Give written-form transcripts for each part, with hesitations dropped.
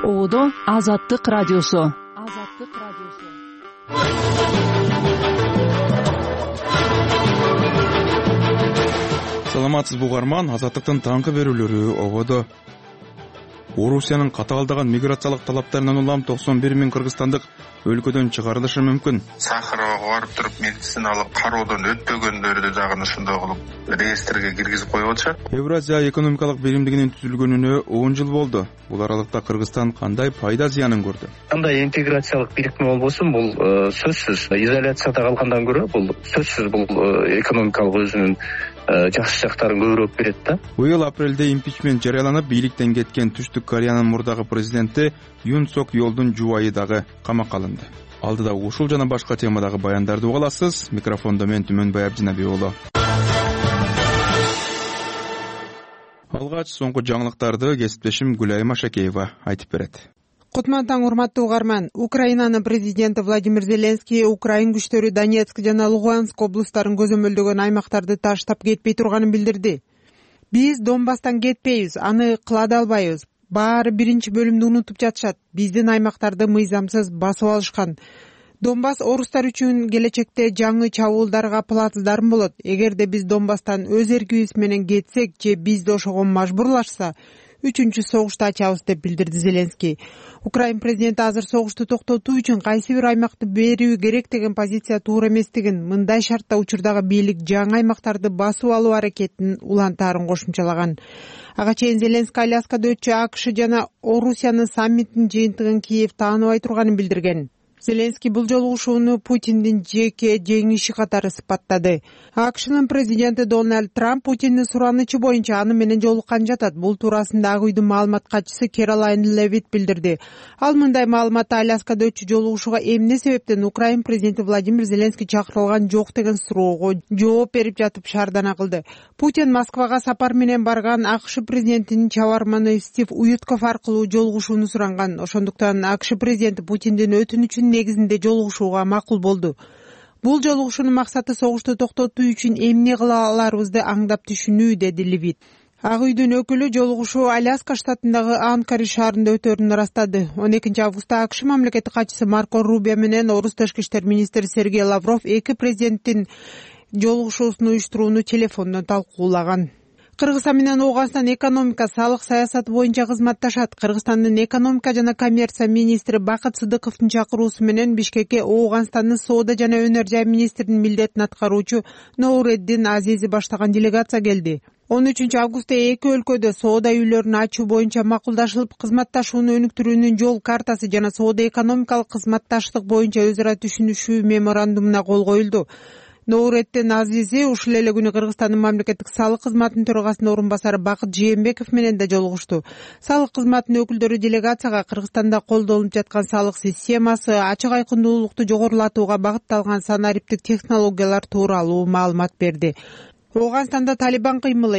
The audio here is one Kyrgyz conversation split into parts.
Оодо Азаттык радиосу. Саламатсызбы угарман, Азаттыктын таңкы берүүлөрү ободо. Орусиянын катаалдаган миграциялык талаптарынан улам 91 миң кыргызстандык өлкөдөн чыгарылышы мүмкүн. Сахарова барып туруп медициналык кароодон өтпөгөндөрдү дагы ушундай кылып реестрге киргизип коюп атышат. Евразия экономикалык биримдигинин түзүлгөнүнө 10 жыл болду. Бул аралыкта Кыргызстан кандай пайда зыянын көрдү? Кандай интеграциялык бириктим болбосун, бул сөзсүз изоляцияда калгандан көрө бул сөзсүз бул экономикалык өзүнүн жакшы жактарын көбүрөөк берет да. Быйыл апрелде импичмент жарыяланып, бийликтен кеткен Түштүк Кореянын мурдагы президенти Юн Сок Йолдун жубайы дагы камакка алынды. Алдыда ушул жана башка темадагы баяндарды уга аласыз. Микрофондо мен Түмөнбай Абдинабек уулу. Алгач соңку жаңылыктарды кесиптешим Гүлайым Ашакеева айтып берет. Кутман таң, урматтуу угарман. Украинанын президенти Владимир Зеленский Украин күчтөрү Донецк жана Луганск облустарын көзөмөлдөгөн аймактарды таштап кетпей турганын билдирди. Биз Донбасстан кетпейбиз, аны кыла да албайбыз. Баары биринчи бөлүмдү унутуп жатышат. Биздин аймактарды мыйзамсыз басып алышкан. Донбасс орустар үчүн келечекте жаңы чабуулдарга плацдарм болот. Эгерде биз Донбасстан өз эркибиз менен кетсек же бизди ошого мажбурлашса, 3-чү согушту ачабыз деп билдирди Зеленский. Украин президенти азыр согушту токтотуу үчүн кайсы бир аймакты берүү керек деген позиция туура эместигин, мындай шартта учурдагы бийлик жаңы аймактарды басып алуу аракетин улантаарын кошумчалаган. Ага чейин Зеленский Аляскада өтчү АКШ жана Орусиянын саммитинин жыйынтыгын Киев тааныбай турганын билдирген. Зеленский бул жолугушууну Путиндин жеке жеңиши катары сыпаттады. АКШнын президенти Дональд Трамп Путиндин суранычы боюнча аны менен жолуккан жатат. Бул туурасында Ак үйдүн маалымат катчысы Кэролайн Левит билдирди. Ал мындай маалыматты Аляскада өтчү жолугушууга эмне себептен Украин президенти Владимир Зеленский чакырылган жок деген суроого жооп берип жатып шаардана кылды. Путин Москвага сапар менен барган АКШ президентинин чабарманы Стив Уитков аркылуу жолугушууну суранган. Ошондуктан АКШ президенти Путиндин өтүнүчүн негизинде жолугушууга макул болду. Бул жолугушуунун максаты согушту токтотуу үчүн эмне кыла аларыбызды аңдап түшүнүү, деди Левит. Ак үйдүн өкүлү жолугушуу Аляска штатындагы Анкари шаарында өтөрүн ырастады. 12 августта АКШ мамлекеттик катчысы Марко Рубио менен орус тышкы иштер министри Сергей Лавров эки президенттин жолугушуусун уюштурууну телефондон талкуулаган. Кыргызстан менен Ооганстан экономика, салык саясаты боюнча кызматташат. Кыргызстандын экономика жана коммерция министри Бакыт Сыдыковдун чакыруусу менен Бишкекке Ооганстандын соода жана өнөр жай министринин милдетин аткаруучу Нуреддин Азизи баштаган делегация келди. 13 августта эки өлкөдө соода үйлөрүн ачуу боюнча макулдашылып, кызматташууну өнүктүрүүнүн жол картасы жана соода экономикалык кызматташтык боюнча өз ара түшүнүшүү меморандумуна кол коюлду. Нуреддин Азизи ушул эле күнү Кыргызстандын мамлекеттик салык кызматынын төрагасынын орун басары Бакыт Жээнбеков менен да жолугушту. Салык кызматынын өкүлдөрү делегацияга Кыргызстанда колдонулуп жаткан салык системасы, ачык айкындуулукту жогорулатууга багытталган санариптик технологиялар тууралуу маалымат берди. Ооганстанда Талибан кыймылы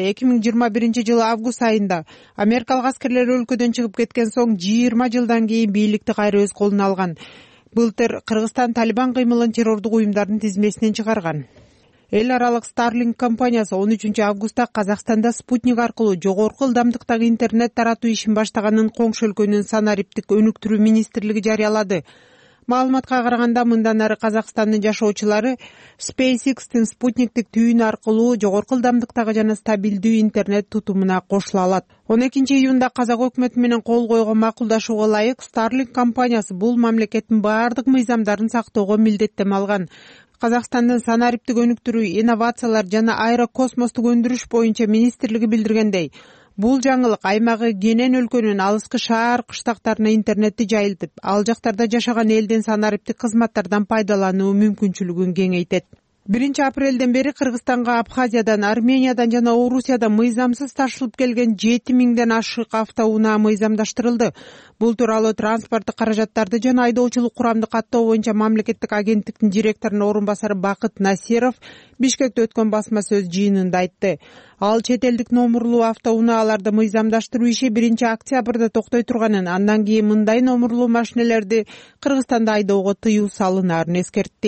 2021 август айында америкалык аскерлер өлкөдөн чыгып кеткен соң 20 жылдан кийин бийликти кайра өз колуна алган. Былтыр Кыргызстан Талибан кыймылын террордук уюмдардын тизмесинен чыгарган. Эл аралык Starlink компаниясы 13 августта Казакстанда спутник аркылуу жогорку ылдамдыктагы интернет таратуу ишин баштаганын коңшу өлкөнүн санариптик өнүктүрүү министрлиги жарыялады. Маалыматка караганда, мындан ары Казакстандын жашоочулары SpaceX'тин спутниктик түйүн аркылуу жогорку ылдамдыктагы жана стабилдүү интернет тутумуна кошула алат. 12 июнда Казак өкмөтү менен кол койгон макулдашууга ылайык Starlink компаниясы бул мамлекеттин баардык мыйзамдарын сактоого милдеттеме алган. Казакстандын санариптик өнүктүрүү, инновациялар жана аэрокосмостук өндүрүш боюнча министрлиги билдиргендей, бул жаңылык аймагы кенен өлкөнүн алыскы шаар кыштактарына интернетти жайылтып, ал жактарда жашаган элдин санариптик кызматтардан пайдалануу мүмкүнчүлүгүн кеңейтет. 1 апрелден бери Кыргызстанга Абхазиядан, Армениядан жана Орусиядан мыйзамсыз ташылып келген 7000ден ашык автоунаа мыйзамдаштырылды. Бул тууралуу транспорттук каражаттарды жана айдоочулук курамды каттоо боюнча мамлекеттик агенттиктин директорунун орун басары Бакыт Насиров Бишкекте өткөн басма сөз жыйынында айтты. Ал чет элдик номурлуу автоунааларды мыйзамдаштыруу иши 1 октябрда токтой турганын, андан кийин мындай номурлуу машинелерди Кыргызстанда айдоого тыюу салынаарын эскертти.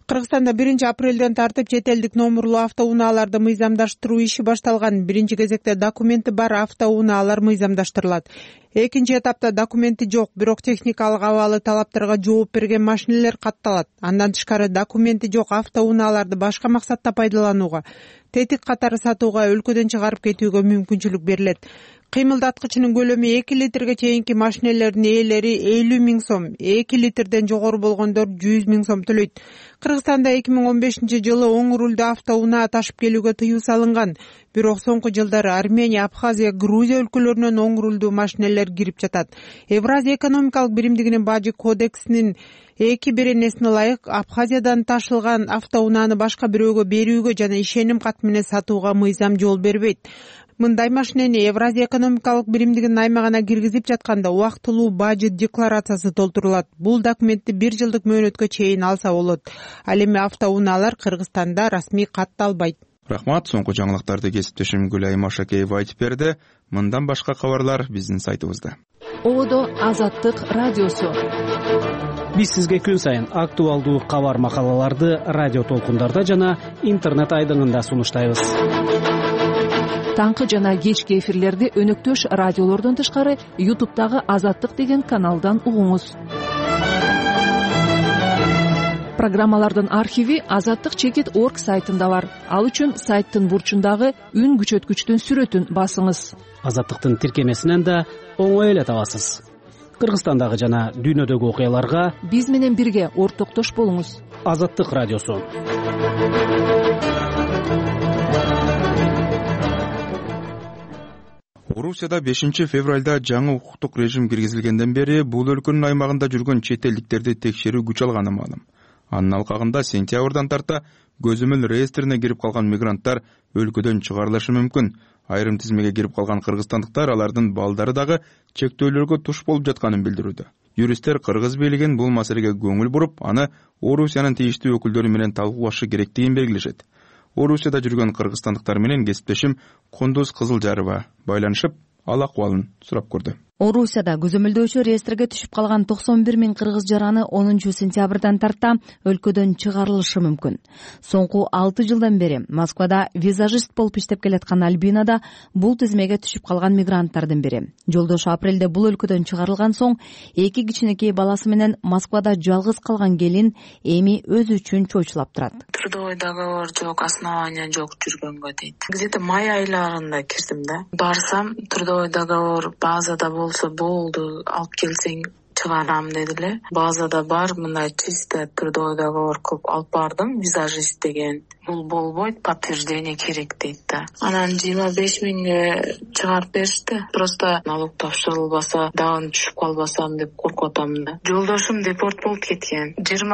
Кыргызстанда 1-апрелден тартып чет элдик номурлуу автоунааларды мыйзамдаштыруу иши башталган. Биринчи кезекте документи бар автоунаалар мыйзамдаштырылат. Экинчи этапта документи жок, бирок техникалык абалы талаптарга жооп берген машинелер катталат. Андан тышкары документи жок автоунааларды башка максатта пайдаланууга, тетик катары сатууга, өлкөдөн чыгарып кетүүгө мүмкүнчүлүк берилет. Кыймылдаткычынын көлөмү 2 литрге чейинки машинелердин ээлери 50 000 сом, 2 литрден жогору болгондор 100 000 сом төлөйт. Кыргызстанда 2015-жылы оң рулдуу автоунаа ташып келүүгө тыюу салынган. Бирок соңку жылдары Армения, Абхазия, Грузия өлкөлөрүнөн оң рулдуу машинелер кирип жатат. Евразия экономикалык биримдигинин бажы кодексинин 2 беренесине ылайык Абхазиядан ташылган автоунааны башка бирөөгө берүүгө жана ишеним кат менен сатууга мыйзам жол бербейт. Мындай машинени Евразия экономикалык биримдигинин аймагына киргизип жатканда убактылуу бажы декларациясы толтурулат. Бул документти 1 жылдык мөөнөткө чейин алса болот. Ал эми автоунаалар Кыргызстанда расмий катталбайт. Рахмат. Соңку жаңылыктарды кесиптешим Гүлайым Ашакеева айтып берди. Мындан башка кабарлар биздин сайтыбызда. Одо Азаттык радиосу. Биз сизге күн сайын актуалдуу кабар макалаларды радио толкундарда жана интернет айдыңында сунуштайбыз. Таңкы жана кечки эфирлерди өнөктөш радиолордон тышкары YouTube'дагы Азаттык деген каналдан угуңуз. Программалардын архиви azattik.org сайтында бар. Ал үчүн сайттын бурчундагы үн күчөткүчтүн сүрөтүн басыңыз. Азаттыктын тиркемесинен да оңой эле табасыз. Кыргызстандагы жана дүйнөдөгү окуяларга биз менен бирге ортоктош болуңуз. Азаттык радиосу. Орусияда 5-февралда жаңы укуктук режим киргизилгенден бери бул өлкөнүн аймагында жүргөн чет элдиктерди текшерүү күч алганы маалым. Анын алкагында сентябрдан тарта көзөмөл реестрине кирип калган мигранттар өлкөдөн чыгарылышы мүмкүн. Айрым тизмеге кирип калган кыргызстандыктар алардын балдары дагы чектөөлөргө туш болуп жатканын билдирүүдө. Юристтер кыргыз бийлигин бул маселеге көңүл буруп, аны Орусиянын тийиштүү өкүлдөрү менен талкуулашы керектигин белгилешет. Орусияда жүргөн кыргызстандыктар менен кесиптешим Кундуз Кызылжарова байланышып, ал акыбалын сурап көрдү. Орусияда көзөмөлдөөчү реестрге түшүп калган 91 000 кыргыз жараны 10 сентябрдан тарта өлкөдөн чыгарылышы мүмкүн. Соңку 6 жылдан бери Москвада визажист болуп иштеп келаткан Альбина да бул тизмеге түшүп калган мигранттардын бири. Жолдошу апрелде бул өлкөдөн чыгарылган соң 2 кичинекей баласы менен Москвада жалгыз калган келин эми өзү үчүн чоочулап турат. Трудовой договор жок, основания жок жүргөнгө дейт. Где-то май айларында кирдим да. Барсам трудовой договор базада болсо болду, алып келсең чыгарам дедиле. Базада бар, мындай чисто трудовой договор кылып алып бардым, визажист деген. Бул болбойт, подтверждение керек дейт да. Анан 25 000ге чыгарып беришти. Просто налог тапшырылбаса, дагы түшүп калбасам деп коркуп атам да. Жолдошум депорт болуп кеткен.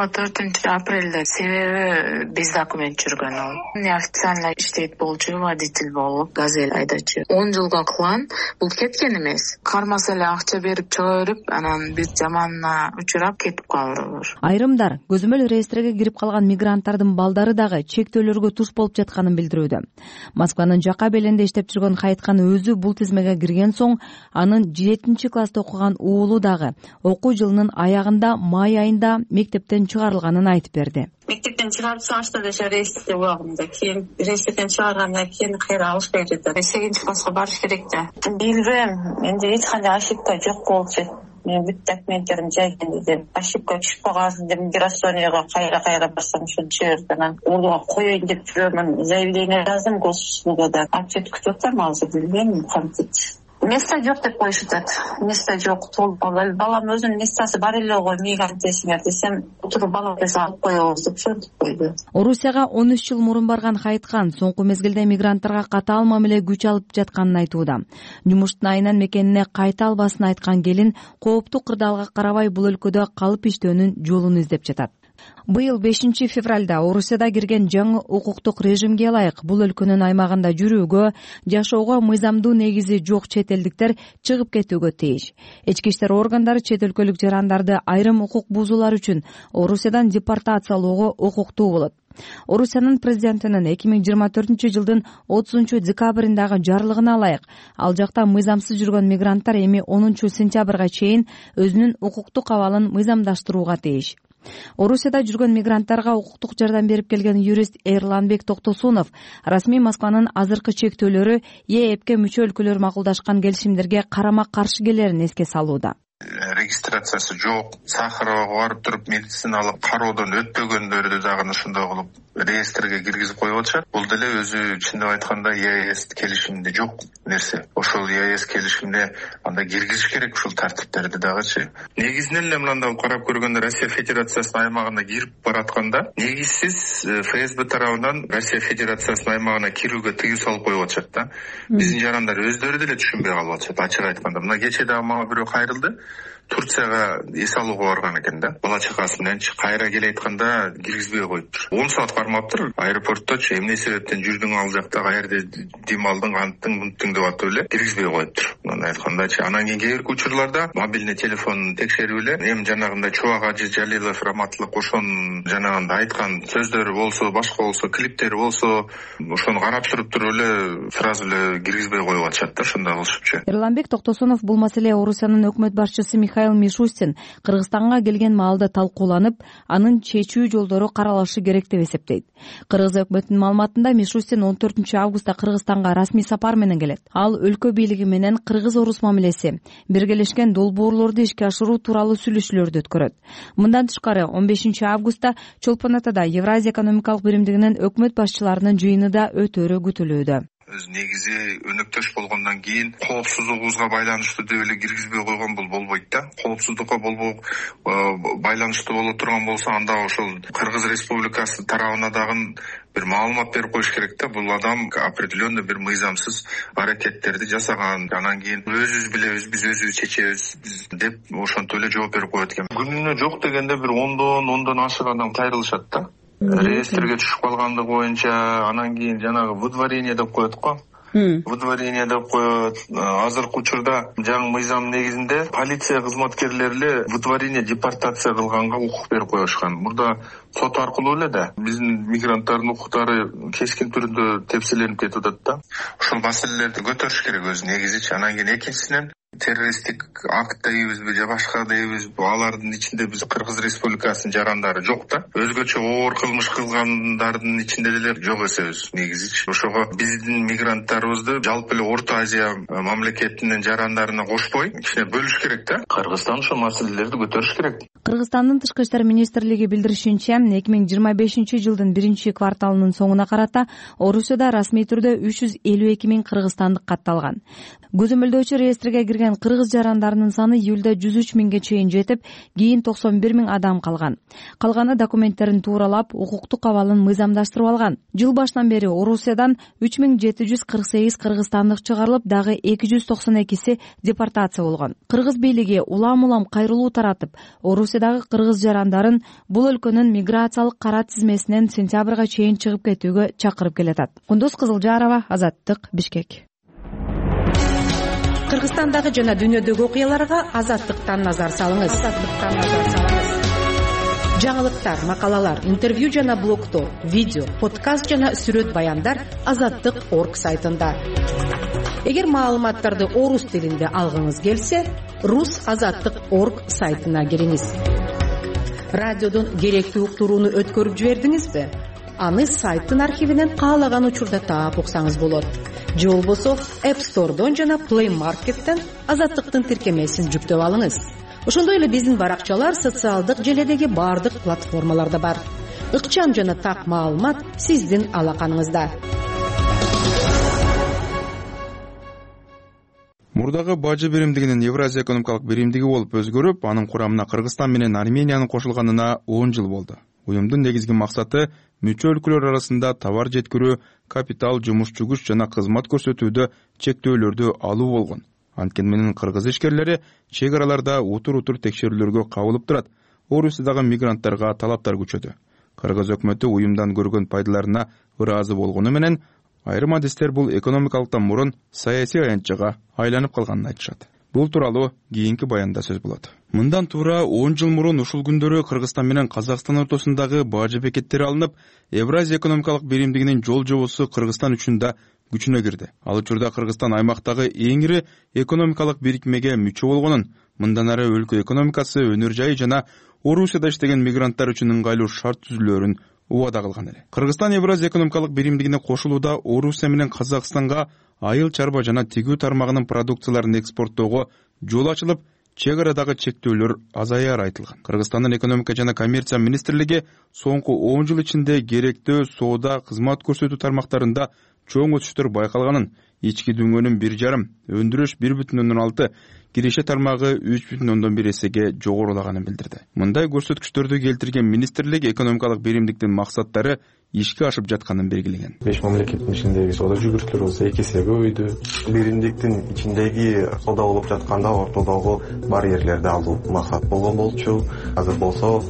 24 апрелде себеби без документ жүргөн ал. Неофициально иштейт болчу, водитель болуп, газель айдачу. 10 жылга кылган, бул кеткен эмес. Кармаса эле акча берип чыга берип, анан биз жаманына учурап кетип калдык. Айрымдар көзөмөл реестриге кирип калган мигранттардын балдары дагы чектөөлөргө туш болуп жатканын билдирүүдө. Москванын жака белинде иштеп жүргөн Хайткан өзү бул тизмеге кирген соң анын 7-класста окуган уулу дагы окуу жылынын аягында май айында мектептен чыгарылганын айтып берди. Мектептен чыгарып салышты десе реестрде убагында, кийин реестрден чыгаргандан кийин кайра алышпай жатат. 8 класска барыш керек да. Билбейм, менде эч кандай ошибка жок болчу. Мен бүт документтерим жайган деп ошибка түшүп калган деп миграцияга кайра барсам ушунчу жерде анан ордуга коеюн деп жүрөмүн. Заявление жаздым госуслугада. Ответ күтүп атам, азыр билбейм кантип. Место жок деп коюшат. Место жок, толуп калды. Балам өзүнүн местасы бар эле го, мигранттесиңер десем, отуруп балаңызды алып коебуз деп шентип койду. Орусияга 13 жыл мурун барган Хайткан соңку мезгилде мигранттарга катаал мамиле күч алып жатканын айтууда. Жумуштун айынан мекенине кайта албасын айткан келин кооптуу кырдаалга карабай бул өлкөдө калып иштөөнүн жолун издеп жатат. Быйыл 5-февралда Орусияда кирген жаңы укуктук режимге ылайык бул өлкөнүн аймагында жүрүүгө, жашоого мыйзамдуу негизи жок чет элдиктер чыгып кетүүгө тийиш. Ички иштер органдары чет өлкөлүк жарандарды айрым укук бузуулар үчүн Орусиядан депортациялоого укуктуу болот. Орусиянын президентинин 2024-жылдын 30-декабрындагы жарлыгына ылайык ал жакта мыйзамсыз жүргөн мигранттар эми 10 сентябрга чейин өзүнүн укуктук абалын мыйзамдаштырууга тийиш. Орусияда жүргөн мигранттарга укуктук жардам берип келген юрист Эрланбек Токтосунов расмий Москванын азыркы чектөөлөрү ЕЭПке мүчө өлкөлөр макулдашкан келишимдерге карама каршы келерин эске салууда. Регистрациясы жок, Сахарова барып туруп медициналык кароодон өтпөгөндөрдү дагы ушундай кылып реестрге киргизип коюп атышат. Бул деле өзү чындап айтканда ЕАЭС келишиминде жок нерсе. Ошол ЕАЭС келишимине анда киргизиш керек ушул тартиптерди дагычы. Негизинен эле мындай карап көргөндө Россия Федерациясынын аймагына кирип баратканда негизсиз ФСБ тарабынан Россия Федерациясынын аймагына кирүүгө тыюу салып коюп атышат да. Биздин жарандар өздөрү деле түшүнбөй калып атышат, ачык айтканда. Мына кече дагы мага бирөө кайрылды. Турцияга эс алууга барган экен да. Бала чакасы менен кайра келе айтканда киргизбей коюптур. 10 саат кармаптыр. Аэропортточу эмне себептен жүрдүң ал жакта, каерде дем алдың, канттың, мунттың деп атып эле киргизбей коюптур. Мына айткандачы, анан кийин кээ бир учурларда мобильный телефонун текшерип эле эми жанагындай Чубак Ажы Жалилов раматтылык ошонун жанагындай айткан сөздөрү болсо, башка болсо, клиптери болсо, ошону карап туруп эле сразу эле киргизбей коюп атышат да, ошондой кылышыпчы. Эрланбек Токтосунов бул маселе Орусиянын өкмөт башчысы Михаил Мишустин Кыргызстанга келген маалда талкууланып, анын чечүү жолдору каралышы керек деп эсептейт. Кыргыз өкмөтүнүн маалыматында Мишустин 14 августта Кыргызстанга расмий сапар менен келет. Ал өлкө бийлиги менен кыргыз-орус мамилеси, биргелешкен долбоорлорду ишке ашыруу тууралуу сүйлөшүүлөрдү өткөрөт. Мындан тышкары 15 августта Чолпон Атада Евразия экономикалык биримдигинин өкмөт башчыларынын жыйыны да өтөрү күтүлүүдө. Өз негизи өнөктөш болгондон кийин коопсуздугубузга байланыштуу деп эле киргизбей койгон бул болбойт да. Коопсуздукка байланыштуу боло турган болсо анда ошол Кыргыз Республикасы тарабына дагы бир маалымат берип коюш керек да. Бул адам определенный бир мыйзамсыз аракеттерди жасаган. Анан кийин өзүбүз билебиз, биз өзүбүз чечебиз деп ошентип эле жооп берип коет экен. Күнүнө жок дегенде бир 10дон ашык адам кайрылышат да. Реестрге түшүп калгандыгы боюнча, анан кийин жанагы выдворение деп коет го. Выдворение деп коет. Азыркы учурда жаңы мыйзам негизинде полиция кызматкерлери эле выдворение, депортация кылганга укук берип коюшкан. Мурда сот аркылуу эле да биздин мигранттардын укуктары кескин түрдө тепселенип кетип атат да. Ушул маселелерди көтөрүш керек өзү негизичи. Анан кийин экинчисинен террористтик акт дейбизби же башка дейбизби, алардын ичинде биз Кыргыз Республикасынын жарандары жок да. Өзгөчө оор кылмыш кылгандардын ичинде деле жок эсебиз негизичи. Ошого биздин мигранттарыбызды жалпы эле Орто Азия мамлекетинин жарандарына кошпой кичине бөлүш керек да. Кыргызстан ошол маселелерди көтөрүш керек. Кыргызстандын Тышкы иштер министрлиги билдиришинче, 2025 жылдын 1-кварталынын соңуна карата Орусияда расмий түрдө 352 000 кыргызстандык катталган. Көзөмөлдөөчү реестрге кирген кыргыз жарандарынын саны июлда 103 000ге чейин жетип, кийин 91 000 адам калган. Калганы документтерин тууралап, укуктук абалын мыйзамдаштырып алган. Жыл башынан бери Орусиядан 3748 кыргызстандык чыгарылып, дагы 292си депортация болгон. Кыргыз бийлиги улам кайрылуу таратып, Орусиядагы кыргыз жарандарын бул өлкөнүн миграциялык кара тизмесинен сентябрга чейин чыгып кетүүгө чакырып келатат. Кундуз Кызылжарова, Азаттык, Бишкек. Кыргызстандагы жана дүйнөдөгү окуяларга Азаттыктан назар салыңыз. Жаңылыктар, макалалар, интервью жана блогдор, видео, подкаст жана сүрөт баяндар Азаттык.орг сайтында. Эгер маалыматтарды орус тилинде алгыңыз келсе, rus.azattik.org сайтына кириңиз. Радиодон керектүү уктурууну өткөрүп жибердиңизби? Аны сайттын архивинен каалаган учурда таап уксаңыз болот. Же болбосо App Store'дон жана Play Market'тен Азаттыктын тиркемесин жүктөп алыңыз. Ошондой эле биздин баракчалар социалдык желедеги бардык платформаларда бар. Ыкчам жана так маалымат сиздин алаканыңызда. Мурдагы бажы биримдигинин Евразия экономикалык биримдиги болуп өзгөрүп, анын курамына Кыргызстан менен Армениянын кошулганына 10 жыл болду. Уюмдун негизги максаты мүчө өлкөлөр арасында товар жеткирүү, капитал, жумушчу күч жана кызмат көрсөтүүдө чектөөлөрдү алуу болгон. Анткени менен кыргыз ишкерлери чек араларда утур текшерүүлөргө кабылып турат. Орусиядагы мигранттарга талаптар күчөдү. Кыргыз өкмөтү уюмдан көргөн пайдаларына ыраазы болгону менен айрым адистер бул экономикалыктан мурун саясий аянтчага айланып калганын айтышат. Бул тууралуу кийинки баянда сөз болот. Мындан туура 10 жыл мурун ушул күндөрү Кыргызстан менен Казакстан ортосундагы бажы бекеттери алынып, Евразия экономикалык биримдигинин жол жобосу Кыргызстан үчүн да күчүнө кирди. Ал учурда Кыргызстан аймактагы эң ири экономикалык бирикмеге мүчө болгонун, мындан ары өлкө экономикасы, өнөр жайы жана Орусияда иштеген мигранттар үчүн ыңгайлуу шарт түзүлөөрүн убада кылган эле. Кыргызстан Евразия экономикалык биримдигине кошулууда Орусия менен Казакстанга айыл чарба жана тигүү тармагынын продукцияларын экспорттоого жол ачылып, чек арадагы чектөөлөр азаяры айтылган. Кыргызстандын экономика жана коммерция министрлиги соңку 10 жыл ичинде керектөө соода, кызмат көрсөтүү тармактарында чоң өсүштөр байкалганын, ички дүңгөнүн 1,5, өндүрүш 1,6, киреше тармагы 3,1 эсеге жогорулаганын билдирди. Мындай көрсөткүчтөрдү келтирген министрлик экономикалык биримдиктин максаттары ишке ашып жатканын белгилеген. 5 мамлекеттин ичиндеги соода жүгүртүүлөр болсо 2 эсе көбөйдү. Биримдиктин ичиндеги соода болуп жатканда ортодогу барьерлерди алуу максат болгон болчу. Азыр болсо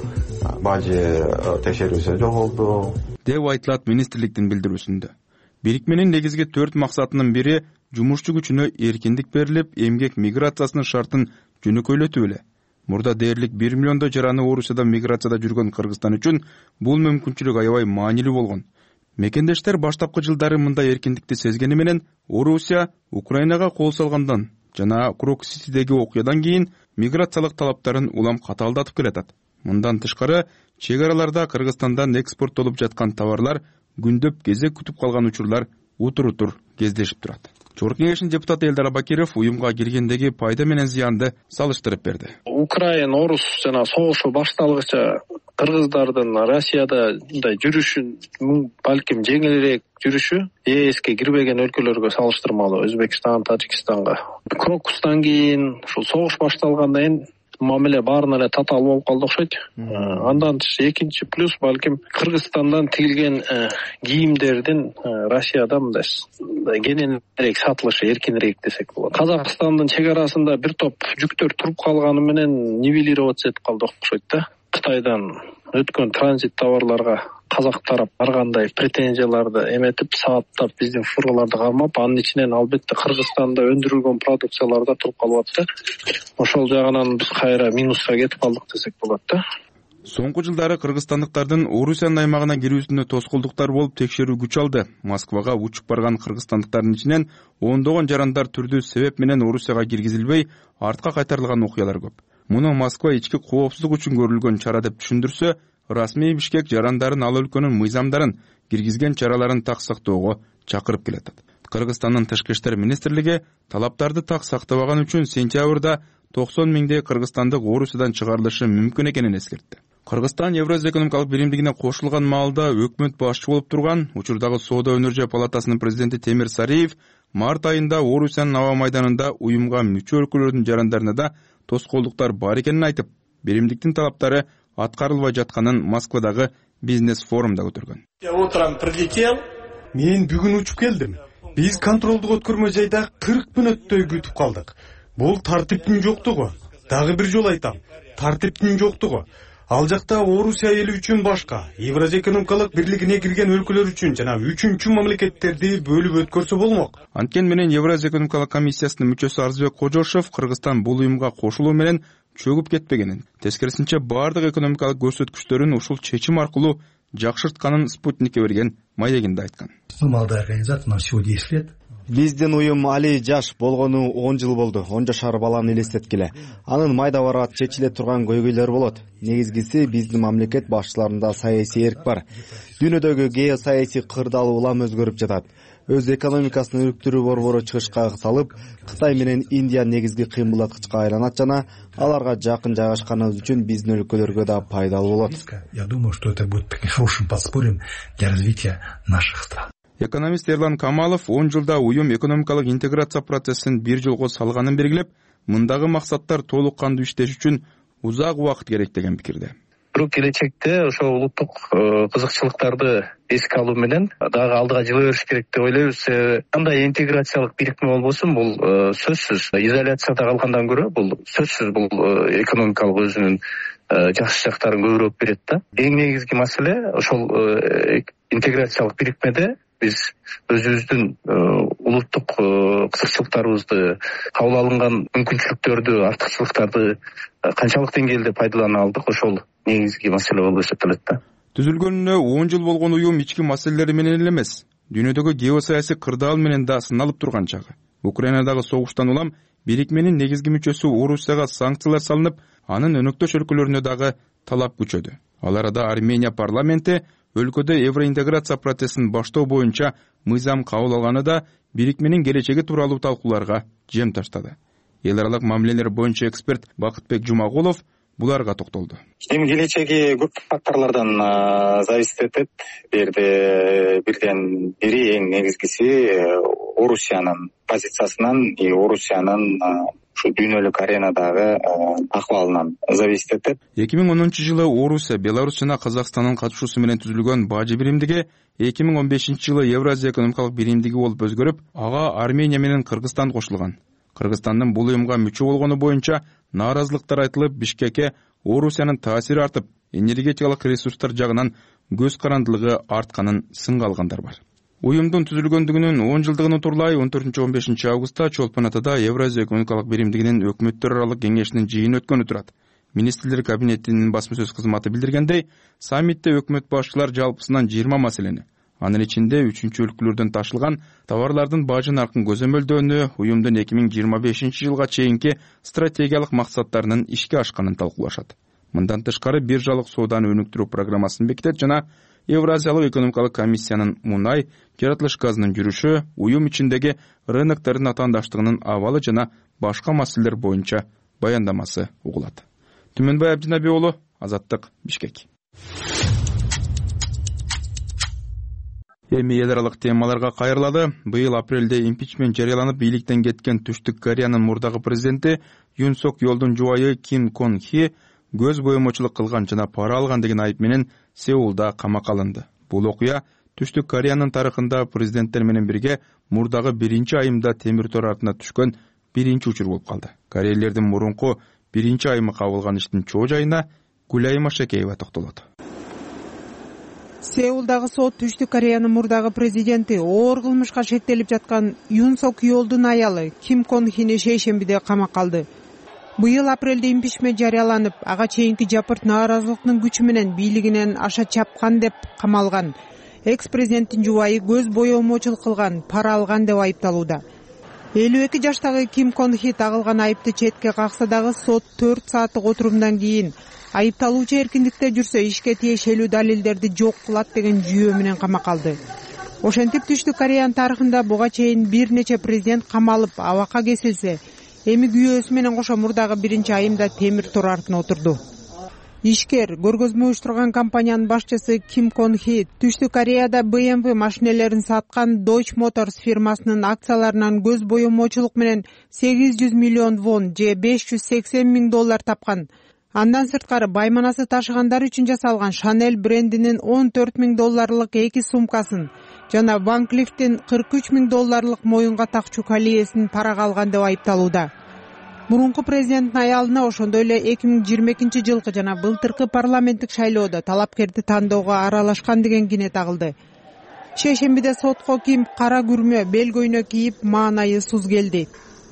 бажы текшерүүсү жоголду деп айтылат министрликтин билдирүүсүндө. Бирикменин негизги 4 максатынын бири жумушчу күчүнө эркиндик берилип, эмгек миграциясынын шартын жөнөкөйлөтүү эле. Мурда дээрлик 1 миллиондой жараны Орусиядан миграцияда жүргөн Кыргызстан үчүн бул мүмкүнчүлүк аябай маанилүү болгон. Мекендештер баштапкы жылдары мындай эркиндикти сезгени менен Орусия Украинага кол салгандан жана Крок-Ситидеги окуядан кийин миграциялык талаптарын улам катаалдатып келатат. Мындан тышкары, чек араларда Кыргызстандан экспорттолуп жаткан товарлар күндөп кезек күтүп калган учурлар утур кездешип турат. Чогорку кеңештин депутаты Элдар Абакиров уюмга киргендеги пайда менен зыянды салыштырып берди. Украин, Орус жана согушу башталгыча кыргыздардын Россияда мындай жүрүшүн балким жеңилирээк жүрүшү ЕСке кирбеген өлкөлөргө салыштырмалуу, Өзбекстан, Тажикстанга. Крокустан кийин ушул согуш башталгандан кийин мамиле баарына эле татаал болуп калды окшойт. Андан экинчи плюс балким Кыргызстандан тигилген кийимдердин Россияда мындай кененирээк сатылышы, эркинирээк десек болот. Казакстандын чек арасында бир топ жүктөр туруп калганы менен нивелироваться этип калды окшойт да. Кытайдан өткөн транзит товарларга казак тарап ар кандай претензияларды эметип, сааттап биздин фургаларды кармап, анын ичинен албетте Кыргызстанда өндүрүлгөн продукциялар да туруп калып атты. Ошол жагынан биз кайра минуска кетип калдык десек болот да. Соңку жылдары кыргызстандыктардын Орусиянын аймагына кирүүсүнө тоскоолдуктар болуп текшерүү күч алды. Москвага учуп барган кыргызстандыктардын ичинен ондогон жарандар түрдүү себеп менен Орусияга киргизилбей, артка кайтарылган окуялар көп. Муну Москва ички коопсуздук үчүн көрүлгөн чара деп түшүндүрсө, расмий Бишкек жарандарын ал өлкөнүн мыйзамдарын, киргизген чараларын так сактоого чакырып келатат. Кыргызстандын тышкы иштер министрлиги талаптарды так сактабаган үчүн сентябрда 90 миңдей кыргызстандык Орусиядан чыгарылышы мүмкүн экенин эскертти. Кыргызстан Евразия экономикалык биримдигине кошулган маалда өкмөт башчы болуп турган учурдагы Соода өнөр жай палатасынын президенти Темир Сариев март айында Орусиянын аба майданында уюмга мүчө өлкөлөрдүн жарандарына да тоскоолдуктар бар экенин айтып, биримдиктин талаптары аткарылбай жатканын Москвадагы бизнес форумда көтөргөн. Утром прилетел. Мен бүгүн учуп келдим. Биз контролдук өткөрмө жайда 40 мүнөттөй күтүп калдык. Бул тартиптин жоктугу. Дагы бир жолу айтам, тартиптин жоктугу. Ал жакта Орусия эли үчүн башка, Евразия экономикалык бирлигине кирген өлкөлөр үчүн жана үчүнчү мамлекеттерди бөлүп өткөрсө болмок. Анткени менен Евразия экономикалык комиссиясынын мүчөсү Арзыбек Кожошов Кыргызстан бул уюмга кошулуу менен чөгүп кетпегенин, тескерисинче бардык экономикалык көрсөткүчтөрүн ушул чечим аркылуу жакшыртканын Спутникке берген маегинде айткан. Молодая организация, нам всего 10 лет. Биздин уюм али жаш болгону 10 жыл болду. 10 жашар баланы элестеткиле. Анын майда барат чечиле турган көйгөйлөр болот. Негизгиси биздин мамлекет башчыларында саясий эрк бар. Дүйнөдөгү геосаясий кырдаал улам өзгөрүп жатат. Өз экономикасын өрүктүрүү борбору чыгышка салып, Кытай менен Индия негизги кыймылдаткычка айланат жана аларга жакын жайгашканыбыз үчүн биздин өлкөлөргө да пайдалуу болот. Я думаю, что это будет хорошим подспорьем для развития наших стран. Экономист Эрлан Камалов 10 жылда уюм экономикалык интеграция процессин бир жолго салганын белгилеп, мындагы максаттар толук кандуу иштеш үчүн узак убакыт керек деген пикирде. Бирок келечекте ошо улуттук кызыкчылыктарды эске алуу менен дагы алдыга жыла бериш керек деп ойлойбуз. Кандай интеграциялык бирикме болбосун, бул сөзсүз изоляцияда калгандан көрө бул сөзсүз бул экономикалык өзүнүн жакшы жактарын көбүрөөк берет да. Эң негизги маселе ошол интеграциялык бирикмеде биз өзүбүздүн улуттук кызыкчылыктарыбызды, кабыл алынган мүмкүнчүлүктөрдү, артыкчылыктарды канчалык деңгээлде пайдалана алдык, ошол негизги маселе болуп эсептелет да. Түзүлгөнүнө 10 жыл болгон уюм ички маселелери менен эле эмес, дүйнөдөгү геосаясий кырдаал менен да сыналып турган чагы. Украинадагы согуштан улам бирикменин негизги мүчөсү Орусияга санкциялар салынып, анын өнөктөш өлкөлөрүнө дагы талап күчөдү. Ал арада Армения парламенти өлкөдө евроинтеграция процессин баштоо боюнча мыйзам кабыл алганы да бирикменин келечеги тууралуу талкууларга жем таштады. Эл аралык мамилелер боюнча эксперт Бакытбек Жумагулов буларга токтолду. Эми келечеги көп факторлордон зависит этет. Бирден бири эң негизгиси Орусиянын позициясынан и Орусиянын ушу дүйнөлүк аренадагы акыбалынан зависит этет. 2010-жылы Орусия, Беларусь жана Казакстандын катышуусу менен түзүлгөн бажы биримдиги 2015-жылы Евразия экономикалык биримдиги болуп өзгөрүп, ага Армения менен Кыргызстан кошулган. Кыргызстандын бул уюмга мүчө болгону боюнча нааразылыктар айтылып, Бишкекке Орусиянын таасири артып, энергетикалык ресурстар жагынан көз карандылыгы артканын сынга алгандар бар. Уюмдун түзүлгөндүгүнүн 10 жылдыгын утурлай 14-15 августта Чолпон Атада Евразия экономикалык биримдигинин өкмөттөр аралык кеңешинин жыйыны өткөнү турат. Министрлер кабинетинин басма сөз кызматы билдиргендей, саммитте өкмөт башчылар жалпысынан 20 маселени, анын ичинде 3-чү өлкөлөрдөн ташылган товарлардын бажы наркын көзөмөлдөөнү, уюмдун 2025-жылга чейинки стратегиялык максаттарынын ишке ашканын талкуулашат. Мындан тышкары биржалык сооданы өнүктүрүү программасын бекитет жана Евразиялык экономикалык комиссиянын мунай, жаратылыш газынын жүрүшү, уюм ичиндеги рыноктордун атаандаштыгынын абалы жана башка маселелер боюнча баяндамасы угулат. Түмөнбай Абдинабий уулу, Азаттык, Бишкек. Эми эл аралык темаларга кайрылалы. Быйыл апрелде импичмент жарыяланып бийликтен кеткен Түштүк Кореянын мурдагы президенти Юн Сок Йолдун жубайы Ким Кон Хи көз боемочулук кылган жана пара алган деген айып менен Сеулда камакка алынды. Бул окуя Түштүк Кореянын тарыхында президенттер менен бирге мурдагы биринчи айымда темир тор артына түшкөн биринчи учур болуп калды. Корейлердин мурунку биринчи айымы кабылган иштин чоо жайына Гүлай Машекеева токтолот. Сеулдагы сот Түштүк Кореянын мурдагы президенти оор кылмышка шектелип жаткан Юн Сок Йолдун аялы Ким Кон Хини шейшембиде камакка алды. Быйыл апрелде импичмент жарыяланып, ага чейинки жапырт нааразылыктын күчү менен бийлигинен аша чапкан деп камалган. Экс-президенттин жубайы көз боемочулук кылган, пара алган деп айыпталууда. 52 жаштагы Ким Кон Хи тагылган айыпты четке какса дагы сот 4 сааттык отурумдан кийин айыпталуучу эркиндикте жүрсө ишке тиешелүү далилдерди жок кылат деген жүйө менен камакка алды. Ошентип Түштүк Кореянын тарыхында буга чейин бир нече президент камалып, абакка кесилсе, эми күйөөсү менен кошо мурдагы биринчи айымда темир тор артына отурду. Ишкер, көргөзмө уюштурган компаниянын башчысы Ким Кон Хи Түштүк Кореяда BMW машинелерин саткан Deutsche Motors фирмасынын акцияларынан көз боемочулук менен 800 миллион вон же $580,000 тапкан. Андан сырткары байманасы ташыгандар үчүн жасалган Chanel брендинин $14,000 эки сумкасын жана Van Cleef'тин $43,000 моюнга такчу колиесин парага алган деп айыпталууда. Мурунку президенттин аялына ошондой эле 2022-жылкы жана былтыркы парламенттик шайлоодо талапкерди тандоого аралашкан деген кине тагылды. Шейшембиде сотко Ким кара күрмө бел көйнөк кийип, маанайысыз келди.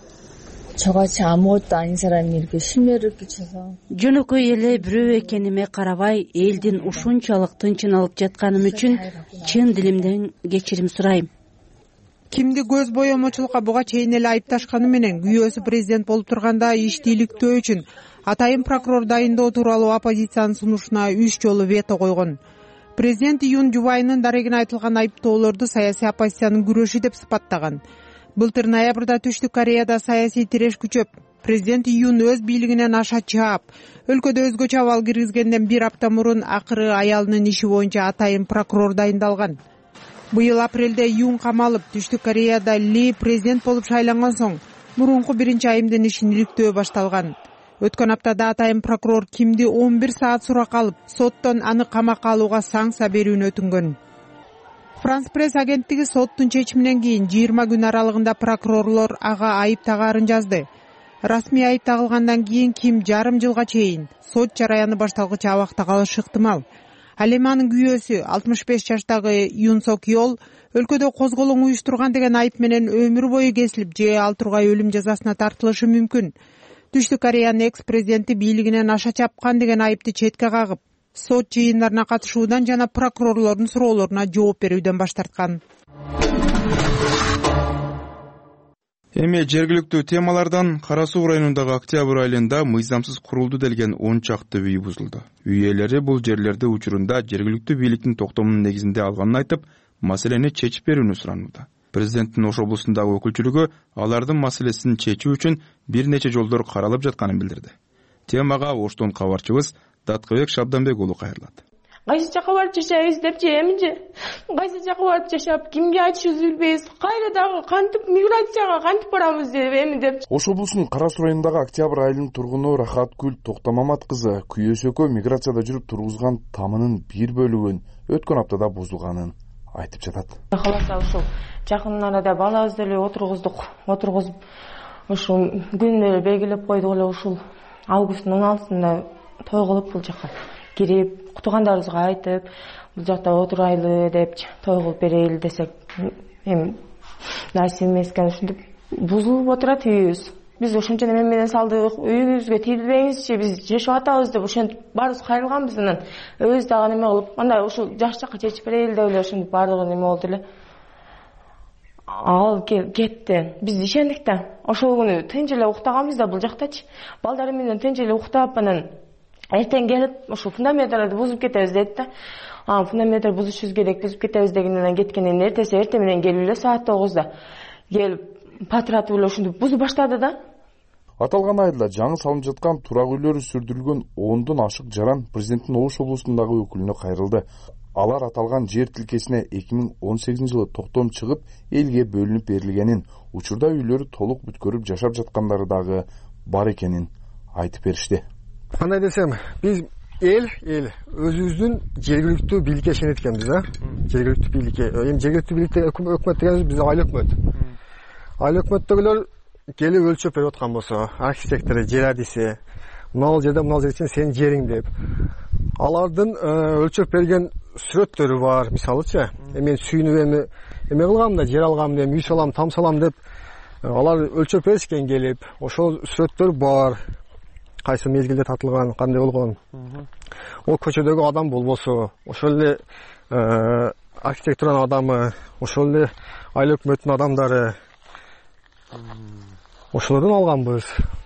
저같이 아무것도 아닌 사람이 이렇게 심려를 끼쳐서 жөнөкөй эле бирөө экениме карабай элдин ушунчалык тынчын алып жатканым үчүн чын дилимден кечирим сурайм. Кимди көз боемочулукка буга чейин эле айыпташканы менен күйөөсү президент болуп турганда иштийликтөө үчүн атайын прокурор дайындоо тууралуу оппозициянын сунушуна 3 жолу вето койгон. Президент Юн жубайынын дарегине айтылган айыптоолорду саясий оппозициянын күрөшү деп сыпаттаган. Былтыр ноябрда Түштүк Кореяда саясий тиреш күчөп, президент Юн өз бийлигинен аша чаап, өлкөдө өзгөчө абал киргизгенден бир апта мурун акыры аялынын иши боюнча атайын прокурор дайындалган. Быйыл апрелде Юн камалып, Түштүк Кореяда Ли президент болуп шайланган соң, мурунку биринчи айымдын ишин иликтөө башталган. Өткөн аптада атайын прокурор Кимди 11 саат суракка алып, соттон аны камакка алууга санкция берүүнү өтүнгөн. Франс пресс агенттиги соттун чечиминен кийин 20 күн аралыгында прокурорлор ага айып тагарын жазды. Расмий айып тагылгандан кийин Ким жарым жылга чейин сот жараяны башталгыча абакта калышы ыктымал. Ал эми анын күйөөсү 65 жаштагы Юн Сок Йол өлкөдө козголоң уюштурган деген айып менен өмүр бою кесилип же ал тургай өлүм жазасына тартылышы мүмкүн. Түштүк Кореянын экс-президенти бийлигинен аша чапкан деген айыпты четке кагып, сот жыйындарына катышуудан жана прокурорлордун суроолоруна жооп берүүдөн баш тарткан. Эми жергиликтүү темалардан Кара Суу районундагы Октябрь айылында мыйзамсыз курулду делген 10 чакты үй бузулду. Үй ээлери бул жерлерди учурунда жергиликтүү бийликтин токтомунун негизинде алганын айтып, маселени чечип берүүнү суранууда. Президенттин Ош облусундагы өкүлчүлүгү алардын маселесин чечүү үчүн бир нече жолдор каралып жатканын билдирди. Темага Оштон кабарчыбыз Даткыбек Шабданбек уулу кайрылат. Кайсы жака барып жашайбыз деп эмиже кайсы жака барып жашап кимге айтышыбызды билбейбиз, кайра дагы кантип миграцияга кантип барабыз деп эми деп. Ош облусунун Кара Суу районундагы Октябрь айылынын тургуну Рахаткүл Токтомамат кызы күйөөсөкө миграцияда жүрүп тургузган тамынын бир бөлүгүн өткөн аптада бузулганын айтып жатат. Каласа ушул жакын арада балабызды эле отургузуп ушул күнү эле белгилеп койдук эле, ушул августтун 16-сында той кылып бул жака кирип кутугандарыбызга айтып, бул жакта отурайлы деп той кылып берели десек, эми насип эмес экен. Ушинтип бузулуп отурат үйүбүз. Биз ошончо эме менен салдык, үйүбүзгө тийбеңизчи, биз жашап атабыз деп ошентип баарыбыз кайрылганбыз. Анан өзү дагы неме кылып, андай ушул жаш жакка чечип берели деп эле ошентип баардыгы неме болду эле. Ал кетти. Биз ишендик да. Ошол күнү тынч эле уктаганбыз да бул жактачы. Балдарым менен тынч эле уктап, анан эртең келип ушул фундаменттерди бузуп кетебиз дейт да. Фундаменттерди бузушубуз керек, бузуп кетебиз дегенден кеткенден эртең менен келип эле саат 9-да келип патратып эле ушинтип бузуп баштады да. Аталган айылда жаңы салынып жаткан турак үйлөрү сүрдүрүлгөн 10дон ашык жаран президенттин Ош облусундагы өкүлүнө кайрылды. Алар аталган жер тилкесине 2018-жылы токтом чыгып, элге бөлүнүп берилгенин, учурда үйлөрү толук бүткөрүп жашап жаткандары дагы бар экенин айтып беришти. Кандай десем, биз эл өзүбүздүн жергиликтүү бийликке ишенет экенбиз, жергиликтүү бийликке. Эми жергиликтүү бийликте өкмөт дегенибиз биздин айыл өкмөт. Айыл өкмөттөгүлөр келип өлчөп берип аткан болсо, архитектор, жер адиси, мынал жерде сенин жериң деп. Алардын өлчөп берген сүрөттөрү бар, мисалычы. Мен сүйүнүп эме кылгам да, жер алгам деп, үй салам, там салам деп, алар өлчөп беришкен келип, ошол сүрөттөр бар. Кайсы мезгилде татылган, кандай болгон. Ол көчөдөгү адам болбосо, ошол эле архитектуранын адамы, ошол эле айыл өкмөттүн адамдары. Ошолордон алганбыз.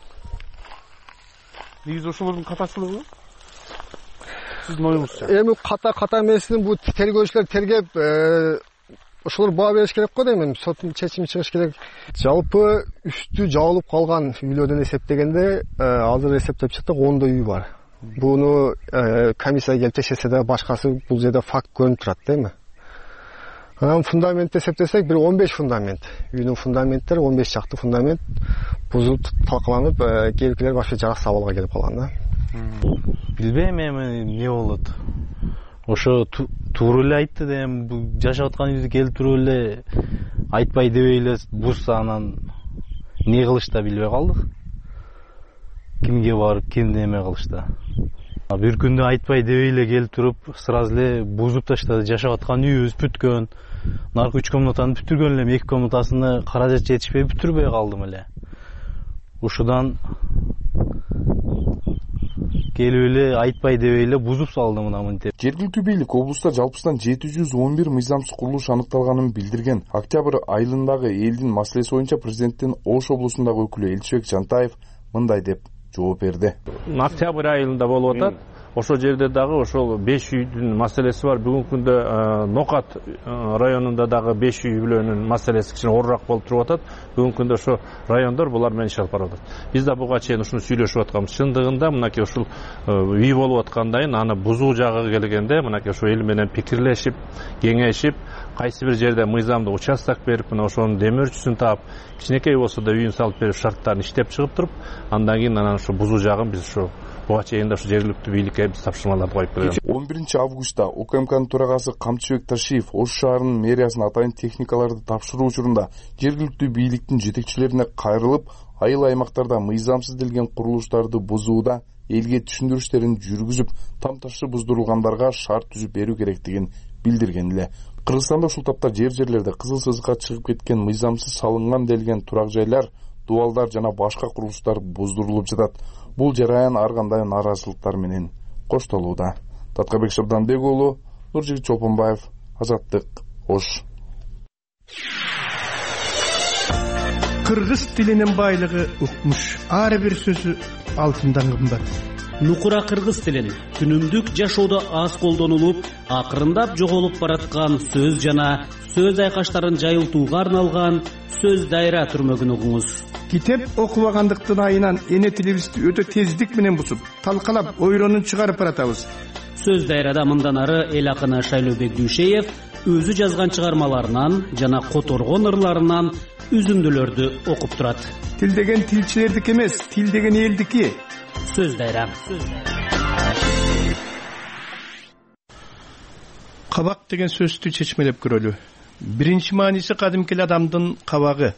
Негизи ошолордун катачылыгы? Сиздин оюңузча? Эми ката эмесин бул тергөөчүлөр тергеп, ошолор баа бериш керек го дейм, соттун чечими чыгыш керек. Жалпы үстү жабылып калган үйлөрдөн эсептегенде, азыр эсептеп чыктык 10 үй бар. Буну комиссия келип текшерсе да башкасы бул жерде факт көрүнүп турат дейм. Анан фундамент эсептесек, бир 15 фундамент. Үйдүн фундаменттери 15 чакты фундамент бузулуп талкаланып, келгилер башка жарак абалга келип калган да. Билбейм эми эмне болот. Ошо туура эле айтты да, эми жашап аткан үйдү келип туруп эле айтпай дебей эле бузса, анан эмне кылышта билбей калдык. Кимге барып, кимди эме кылышта. Бир күндө айтпай дебей эле келип туруп, сразу эле бузуп таштады. Жашап аткан үйүбүз бүткөн. Наркы 3 комнатаны бүтүргөн элем, 2 комнатасыны каражат жетишпей бүтүрбөй калдым эле. Ушудан келип эле айтпай дебей эле бузуп салдым мынтип. Жергиликтүү бийлик облуста жалпысынан 711 мыйзамсыз курулуш аныкталганын билдирген. Октябрь айылындагы элдин маселеси боюнча президенттин Ош облусундагы өкүлү Элчибек Жантаев мындай деп жооп берди. Октябрь айылында болуп атат. Ошол жерде дагы ошол 5 үйдүн маселеси бар. Бүгүнкү күндө Нокат районунда дагы 5 үй бүлөнүн маселеси кичине оорураак болуп туруп атат. Бүгүнкү күндө ошо райондор булар менен иш алып барып атат. Биз да буга чейин ушуну сүйлөшүп атканбыз. Чындыгында мынакей ушул үй болуп аткандайын аны бузуу жагы келгенде мынакей ошо эл менен пикирлешип, кеңешип, кайсы бир жерде мыйзамдык участок берип, мына ошонун демөөрчүсүн таап, кичинекей болсо да үйүн салып берип, шарттарын иштеп чыгып туруп, андан кийин анан ошо бузуу жагын биз ошо буга чейин да ошо жергиликтүү бийликке биз тапшырмаларды коюп беребиз. 11 августта УКМКнын төрагасы Камчыбек Ташиев Ош шаарынын мэриясына атайын техникаларды тапшыруу учурунда жергиликтүү бийликтин жетекчилерине кайрылып, айыл аймактарда мыйзамсыз делген курулуштарды бузууда элге түшүндүрүштерин жүргүзүп, там ташы буздурулгандарга шарт түзүп берүү керектигин билдирген эле. Кыргызстанда ушул тапта жерлерде кызыл сызыкка чыгып кеткен мыйзамсыз салынган делген турак жайлар, дубалдар жана башка курулуштар буздурулуп жатат. Бул жараян ар кандай нааразычылыктар менен коштолууда. Таткабек Шабданбек уулу, Нуржигит Чолпонбаев, Азаттык, Ош. Кыргыз тилинин байлыгы укмуш. Ар бир сөзү алтындан кымбат. Нукура кыргыз тилин күнүмдүк жашоодо аз колдонулуп, акырындап жоголуп бараткан сөз жана сөз айкаштарын жайылтууга арналган сөз дайра түрмөгүн угуңуз. Китеп окубагандыктын айынан эне тилибизди өтө тездик менен бусуп, талкалап, ойронун чыгарып баратабыз. Сөз дайрада мындан ары эл акыны Шайлообек Дүйшеев өзү жазган чыгармаларынан жана которгон ырларынан үзүндүлөрдү окуп турат. Тил деген тилчилердики эмес, тил деген элдики. Сөз дайра. Кабак деген сөздү чечмелеп көрөлү. Биринчи мааниси кадимки адамдын кабагы.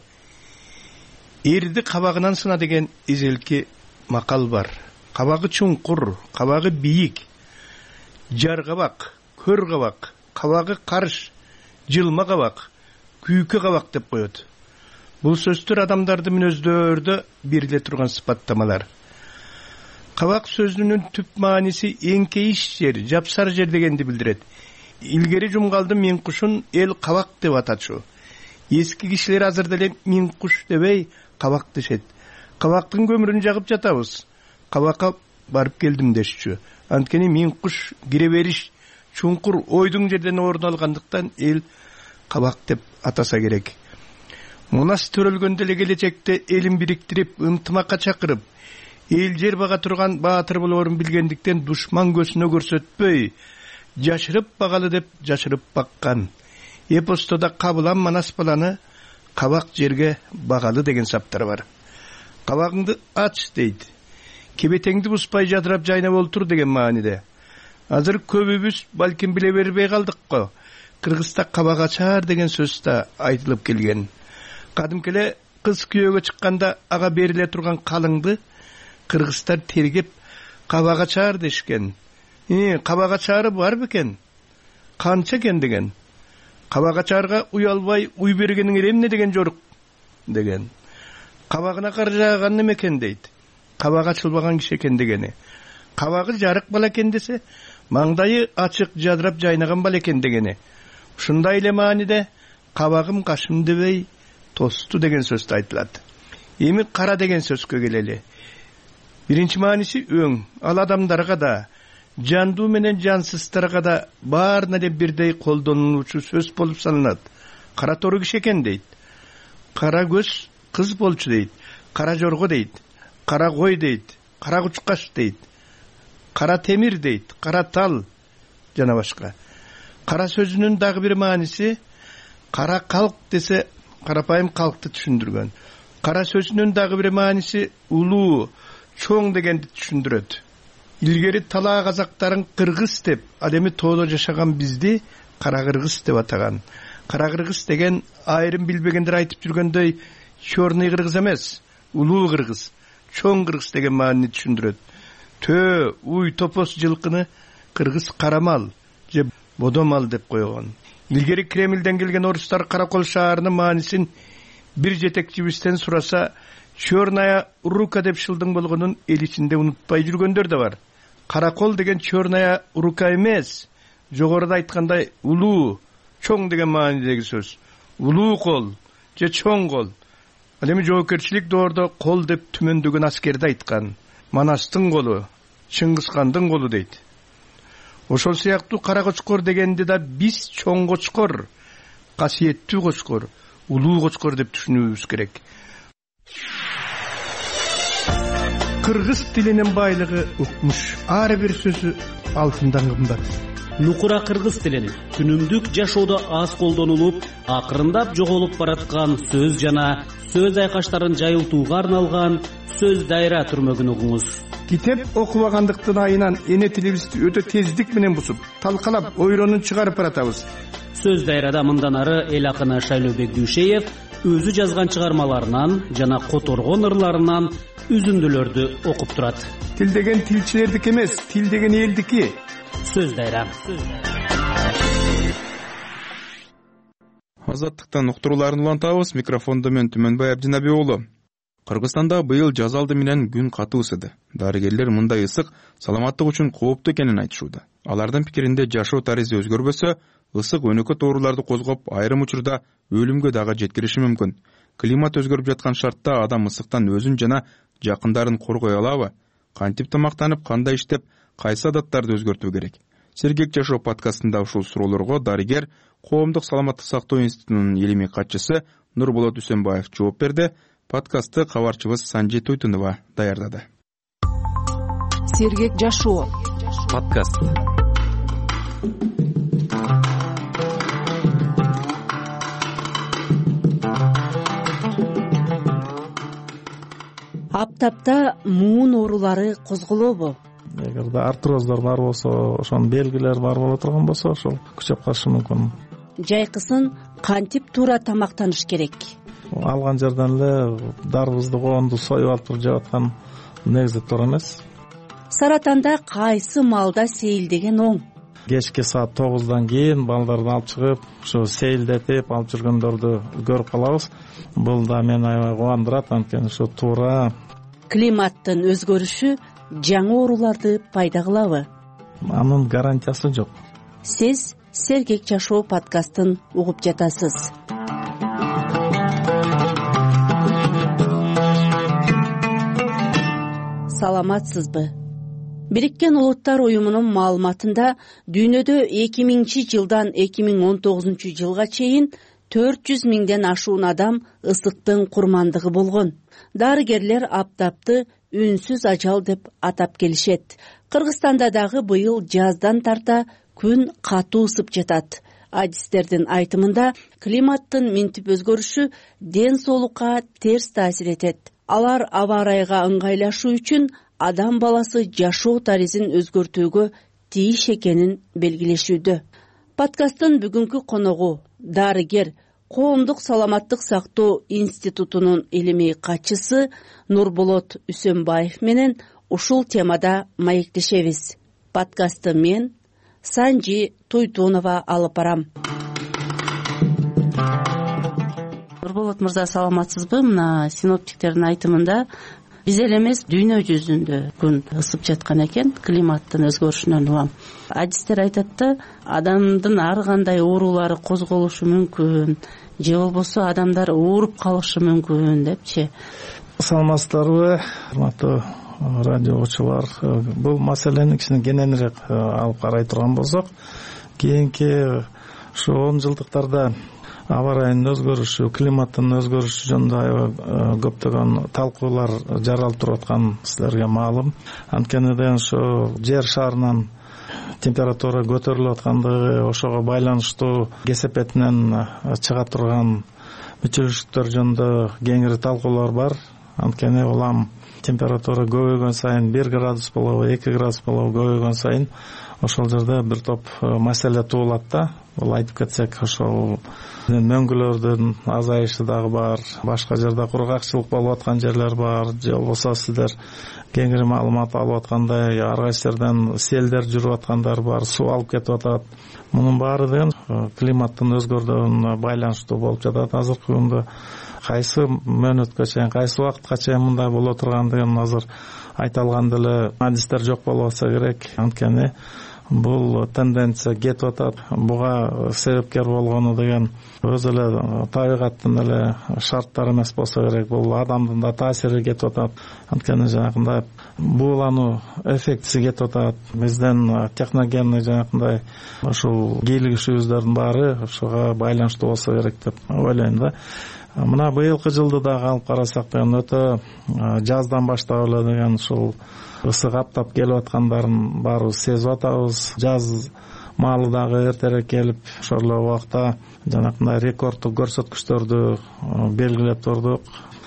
Эрди кабагынан сына деген изелки макал бар. Кабагы чуңкур, кабагы бийик. Жар кабак, көр кабак, кабагы карыш, жылма кабак, күйкө кабак деп коет. Бул сөздөр адамдарды мүнөздөрдө бериле турган сыпаттамалар. Кабак сөзүнүн түп мааниси эңкейиш жер, жапсар жер дегенди билдирет. Илгери жумгалды мен кушун эл кабак деп атачу. Эски кишилер азыр деле мен куш дебей кабак дешет. Кабактын көмүрүн жагып жатабыз. Кабакка барып келдим дешчү. Анткени мен куш кире бериш чуңкур ойдуң жерден орун алгандыктан эл кабак деп атаса керек. Мунас төрөлгөндө эле келечекте элин бириктирип, ынтымакка чакырып, эл жер бага турган баатыр болоорун билгендиктен душман көзүнө көрсөтпөй, жашырып багалы деп жашырып баккан. Эпостодо Кабылан Манас баланы кабак жерге багалы деген саптар бар. Кабагыңды ач дейт. Кебетеңди буспай жадырап жайнап олтур деген мааниде. Азыр көбүбүз балким биле бербей калдык го. Кыргызда кабак ачар деген сөз да айтылып келген. Кадимкеле кыз күйөөгө чыкканда ага бериле турган калыңды кыргыздар тергеп кабак ачар дешкен. Кабак ачары бар бекен? Канча экен деген. Кабак ачарга уялбай уй бергениң эмне деген жорук деген. Кабагына кар жааган неме экен дейт. Кабак ачылбаган киши экен дегени. Кабагы жарык бала экен десе, маңдайы ачык жадырап жайнаган бала экен дегени. Ушундай эле мааниде кабагым кашым дебей тосту деген сөз айтылат. Эми кара деген сөзгө келели. Биринчи мааниси өң. Ал адамдарга да, жандуу менен жансыздарга да баарына эле бирдей колдонулуучу сөз болуп саналат. Кара тору киши экен дейт. Кара көз кыз болчу дейт. Кара жорго дейт. Кара кой дейт. Кара кучкаш дейт. Кара темир дейт. Кара тал жана башка. Кара сөзүнүн дагы бир мааниси кара калк десе карапайым калкты түшүндүргөн. Кара сөзүнүн дагы бир мааниси улуу, чоң дегенди түшүндүрөт. Илгери талаа казактарын кыргыз деп, ал эми тоодо жашаган бизди кара кыргыз деп атаган. Кара кыргыз деген айрым билбегендер айтып жүргөндөй чорный кыргыз эмес, улуу кыргыз, чоң кыргыз деген маанини түшүндүрөт. Төө, уй, топос жылкыны кыргыз карамал же бодомал деп койгон. Илгери Кремльден келген орустар Каракол шаарынын маанисин бир жетекчибизден сураса, Черная рука деп шылдың болгонун эл ичинде унутпай жүргөндөр да бар. Каракол деген черная рука эмес, жогоруда айткандай улуу, чоң деген маанидеги сөз. Улуу кол же чоң кол. Ал эми жоопкерчилик доордо кол деп түмөндөгөн аскерди айткан. Манастын колу, Чыңгызкандын колу дейт. Ошол сыяктуу кара кочкор дегенди да биз чоң кочкор, касиеттүү кочкор, улуу кочкор деп түшүнүүбүз керек. Кыргыз тилинин байлыгы укмуш. Ар бир сөзү алтындан кымбат. Нукура кыргыз тилин күнүмдүк жашоодо аз колдонулуп, акырындап жоголуп бараткан сөз жана сөз айкаштарын жайылтууга арналган сөз дайра түрмөгүн угуңуз. Китеп окубагандыктын айынан эне тилибизди өтө тездик менен бусуп, талкалап, ойронун чыгарып баратабыз. Сөз дайрада мындан ары эл акыны Шайлообек Дүйшеев өзү жазган чыгармаларынан жана которгон ырларынан үзүндүлөрдү окуп турат. Тил деген тилчилердики эмес, тил деген элдики. Сөз дайра. Азаттыктан уктурууларын улантабыз. Микрофондо мен Түмөнбай Абдинабий уулу. Кыргызстанда быйыл жаз алды менен күн катуу ысыды. Дарыгерлер мындай ысык саламаттык үчүн кооптуу экенин айтышууда. Алардын пикиринде жашоо тарыхы өзгөрбөсө, ысык өнөкөт ооруларды козгоп, айрым учурда өлүмгө дагы жеткириши мүмкүн. Климат өзгөрүп жаткан шартта адам ысыктан өзүн жана жакындарын коргой алабы? Кантип тамактанып, кандай иштеп, кайсы адаттарды өзгөртүү керек? Сергек жашоо подкастында ушул суроолорго дарыгер, коомдук саламаттык сактоо институтунун илимий катчысы Нурболот Үсөнбаев жооп берди. Подкастты кабарчыбыз Санжи Туйтунова даярдады. Сергек жашоо подкаст. Аптапта муун оорулары козголобу? Эгерде артроздар бар болсо, ошонун белгилери бар боло турган болсо, ошол күчөп калышы мүмкүн. Жайкысын кантип туура тамактаныш керек? Алган жерден эле дарбызды, коонду союп алып туруп жеп аткан негизи туура эмес. Саратанда кайсы маалда сейилдеген оң? Кечки саат 9-дан кийин балдарды алып чыгып, ушу сейилдетип алып жүргөндөрдү көрүп калабыз. Бул да мени аябай кубандырат, анткени ушу туура. Климаттын өзгөрүшү жаңы ооруларды пайда кылабы? Анын гарантиясы жок. Сиз Сергек жашоо подкастын угуп жатасыз. Саламатсызбы? Бириккен Улуттар уюмунун маалыматында дүйнөдө 2000-жылдан 2019-жылга чейин 400 миңден ашуун адам ысыктын курмандыгы болгон. Дарыгерлер аптапты үнсүз ажал деп атап келишет. Кыргызстанда дагы быйыл жаздан тарта күн катуу ысып жатат. Адистердин айтымында климаттын минтип өзгөрүшү ден соолукка терс таасир этет. Алар аба ырайга ыңгайлашуу үчүн адам баласы жашоо таризин өзгөртүүгө тийиш экенин белгилешүүдө. Подкасттын бүгүнкү коногу дарыгер, коомдук саламаттык сактоо институтунун илимий катчысы Нурболот Үсөнбаев менен ушул темада маектешебиз. Подкастты мен Санжи Туйтунова алып барам. Нурболот мырза, саламатсызбы? Мына синоптиктердин айтымында биз эле эмес, дүйнө жүзүндө күн ысып жаткан экен, климаттын өзгөрүшүнөн улам. Адистер айтат да, адамдын ар кандай оорулары козголушу мүмкүн, же болбосо адамдар ооруп калышы мүмкүн депчи. Саламатсыздарбы, урматтуу радио угуучулар? Бул маселени кичине кененирээк алып карай турган болсок, кийинки ушу 10 жылдыктарда аба ырайынын өзгөрүшү, климаттын өзгөрүшү жөнүндө аябай көптөгөн талкуулар жаралып туруп аткан силерге маалым. Анткени ушу жер шарынын температура көтөрүлүп аткандыгы, ошого байланыштуу кесепетинен чыга турган мүчөчүлүктөр жөнүндө кеңири талкуулар бар. Анткени улам температура көбөйгөн сайын 1 градус болобу, 2 градус болобу көбөйгөн сайын ошол жерде бир топ маселе туулат да. Бул айтып кетсек, ошол мөңгүлөрдүн азайышы дагы бар, башка жерде кургакчылык болуп аткан жерлер бар, же болбосо сиздер кеңири маалымат алып аткандай ар кайсы жерден селдер жүрүп аткандар бар, суу алып кетип атат. Мунун баары деген климаттын өзгөрүүнүнө байланыштуу болуп жатат. Азыркы күндө кайсы мөөнөткө чейин, кайсы убакытка чейин мындай боло тургандыгын азыр айта алган деле адистер жок болуп атса керек. Анткени бул тенденция кетип атат. Буга себепкер болгону деген өз эле табигаттын эле шарттары эмес болсо керек. Бул адамдын да таасири кетип атат. Анткени жанагындай буулануу эффектиси кетип атат. Бизден техногенный жанагындай ушул кийлигишибиздердин баары ошого байланыштуу болсо керек деп ойлойм да. Мына быйылкы жылды дагы алып карасак деген өтө жаздан баштап эле деген ушул ысык аптап келип аткандарын баарыбыз сезип атабыз. Жаз маалы дагы эртерээк келип, ошол эле убакта жанагындай рекордтук көрсөткүчтөрдү белгилеп турдук.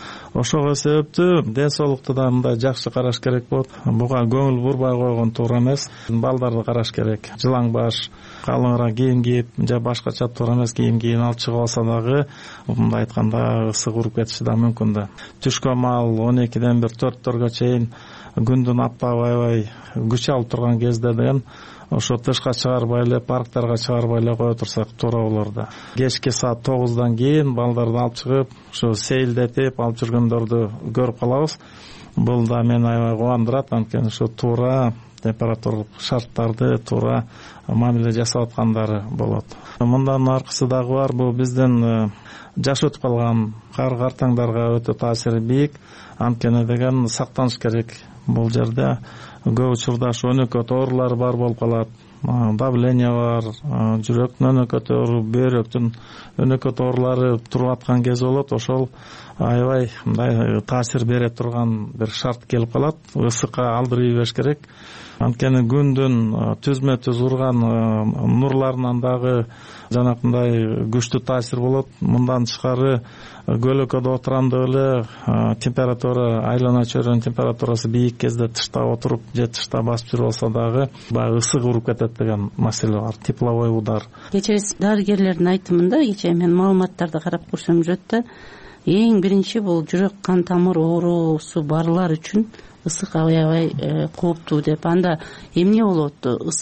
Ошого себептүү ден соолукту да мындай жакшы караш керек болот. Буга көңүл бурбай койгон туура эмес. Балдарды караш керек. Жылаң баш, калыңыраак кийим кийип, же башкача туура эмес кийим кийип алып чыгып алса дагы, мындай айтканда ысык уруп кетиши да мүмкүн да. Түшкө маал 12-ден 1-4-төргө чейин күндүн аттап аябай күч алып турган кезде деген ошо тышка чыгарбай эле, парктарга чыгарбай эле кое турсак туура болор да. Кечки саат 9-дан кийин балдарды алып чыгып, ошо сейилдетип алып жүргөндөрдү көрүп калабыз. Бул да мени аябай кубандырат, анткени ошо туура температура шарттарды туура мамиле жасап аткандары болот. Мындан аркысы дагы бар, бул биздин жаш өтүп калган картаңдарга өтө таасири бийик. Анткени деген сактаныш керек. Бул жерде көп учурда өнөкөт оорулар бар болуп калат. Давление бар, жүрөктүн өнөкөт оору, бөйрөктүн өнөкөт оорулары туруп аткан кез болот. Ошол аябай мындай таасир бере турган бир шарт келип калат. Ысыкка алдырбай бериш керек. Анткени күндүн түзмө-түз урган нурларынан дагы жанакындай күчтүү таасир болот. Мындан тышкары көлөкөдө отурганда эле температура, айлана чөйрөнүн температурасы бийик кезде тышта отуруп же тышта басып жүрүп алса дагы баягы ысык уруп кетет деген маселе бар. Тепловой удар. Кечээ дарыгерлердин айтымында, кечээ мен маалыматтарды карап көрсөм жүрөт да, эң биринчи бул жүрөк кан тамыр оорусу барлар үчүн ысык аябай кооптуу деп. Анда эмне болот?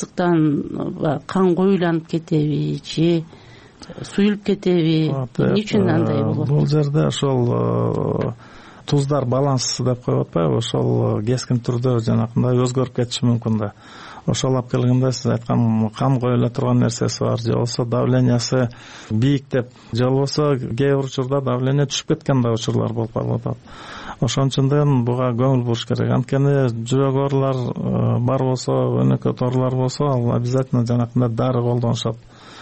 Ысыктан кан коюланып кетеби же суюлуп кетеби? Эмне үчүн андай болот? Бул жерде ошол туздар балансы деп коет атпайбы? Ошол кескин түрдө жанакындай өзгөрүп кетиши мүмкүн да. Ошол алып келгенде сиз айткан кан коюла турган нерсеси бар, же болбосо давлениясы бийик деп, же болбосо кээ бир учурда давление түшүп кеткен да учурлар болуп калып атат. Ошон үчүн буга көңүл буруш керек. Анткени жүрөк оорулар бар болсо, өнөкөт оорулар болсо, ал обязательно жанакындай дары колдонушат.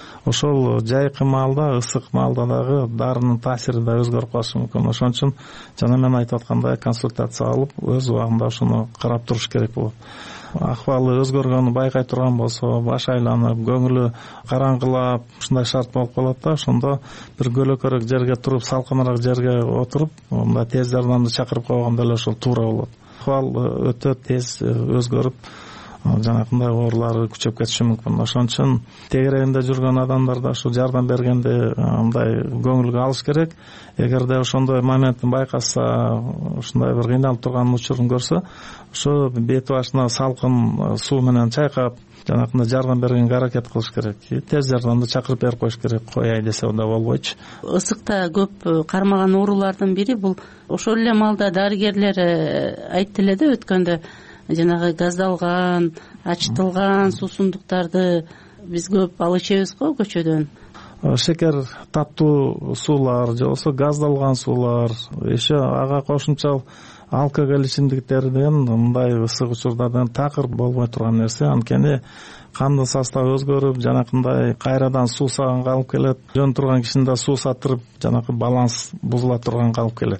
Ошол жайкы маалда, ысык маалда дагы дарынын таасири да өзгөрүп калышы мүмкүн. Ошон үчүн жана мен айтып аткандай консультация алып, өз убагында ошону карап туруш керек болот. Акыбалы өзгөргөнү байкай турган болсо, баш айланып, көңүлү караңгылап, ушундай шарт болуп калат да, ошондо бир көлөкөрөөк жерге туруп, салкыныраак жерге отуруп, мындай тез жардамды чакырып койгондо эле ошол туура болот. Акыбал өтө тез өзгөрүп, жанакындай оорулар күчөп кетиши мүмкүн. Ошон үчүн тегерегинде жүргөн адамдар да ушу жардам бергенде мындай көңүлгө алыш керек. Эгерде ошондой моментин байкаса, ушундай бир кыйналып турган учурун көрсө, ошо бет башына салкын суу менен чайкап, жанакындай жардам бергенге аракет кылыш керек. Тез жардамды чакырып берип коюш керек, кояй десе да болбойчу. Ысыкта көп кармаган оорулардын бири бул ошол эле маалда дарыгерлер айтты эле да өткөндө, жанагы газдалган, ачытылган суусундуктарды биз көп алып ичебиз го көчөдөн. Шекер таттуу суулар, же болбосо газдалган суулар, еще ага кошумча алкоголь ичимдиктери деген мындай ысык учурда такыр болбой турган нерсе. Анткени кандын составы өзгөрүп, жанакындай кайрадан суусаганга алып келет. Жөн турган кишинде суу сатырып, жанакы баланс бузула турганга алып келет.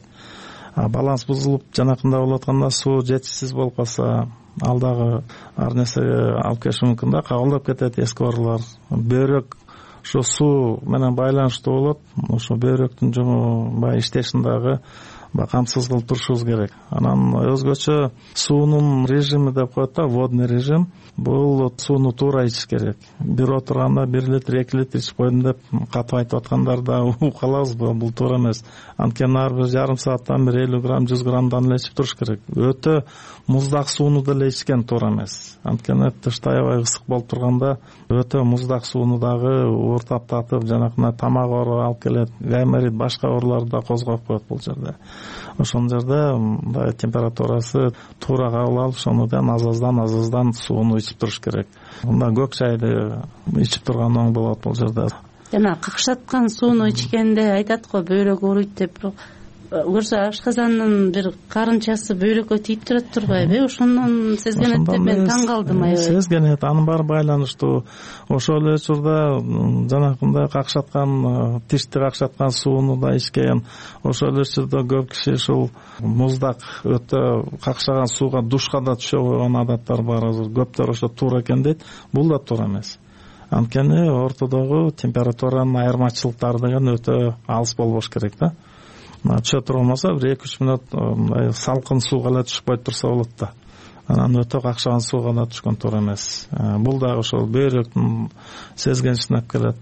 Баланс бузулуп, жанакындай болуп атканда суу жетишсиз болуп калса, ал дагы ар нерсеге алып келиши мүмкүн да, кабылдап кетет эски оорулар. Бөйрөк ошо суу менен байланыштуу болот. Ошо бөйрөктүн жуму баягы иштешин дагы камсыз кылып турушубуз керек. Анан өзгөчө суунун режими деп коет да, водный режим. Бул сууну туура ичиш керек. Бир отурганда 1 литр, 2 литр ичип койдум деп катып айтып аткандар да угуп калабыз, бул туура эмес. Анткени ар бир жарым сааттан бир 50 грамм, 100 граммдан эле ичип туруш керек. Өтө муздак сууну деле ичкен туура эмес. Анткени тышта аябай ысык болуп турганда өтө муздак сууну дагы ууртаптатып, жанакындай тамак оору алып келет, гайморит, башка ооруларды да козгоп коет бул жерде. Ошол жерде мындай температурасы туура кабыл алып, ошондон аз-аздан сууну ичип туруш керек. Мындай көк чайды ичип турган оң болот бул жерде. Жана какшаткан сууну ичкенде айтат го бөйрөк ооруйт деп, көрсө ашказандын бир карынчасы бөйрөккө тийип турат турбайбы? Ошондон сезген деп мен таң калдым аябай. Сезген анын баары байланыштуу. Ошол эле учурда жанакындай какшаткан, тишти какшаткан сууну да ичкен. Ошол эле учурда көп киши ушул муздак өтө какшаган сууга душка да түшө койгон адаттар бар. Көптөр ошо туура экен дейт. Бул да туура эмес. Анткени ортодогу температуранын айырмачылыктары деген өтө алыс болбош керек да. Түшө турмаса бир 2-3 мүнөт салкын сууга эле түшүп койуп турса болот да. Анан өтө какшаган сууга да түшкөн туура эмес. Бул дагы ошол бөйрөктүн сезгенишине алып келет.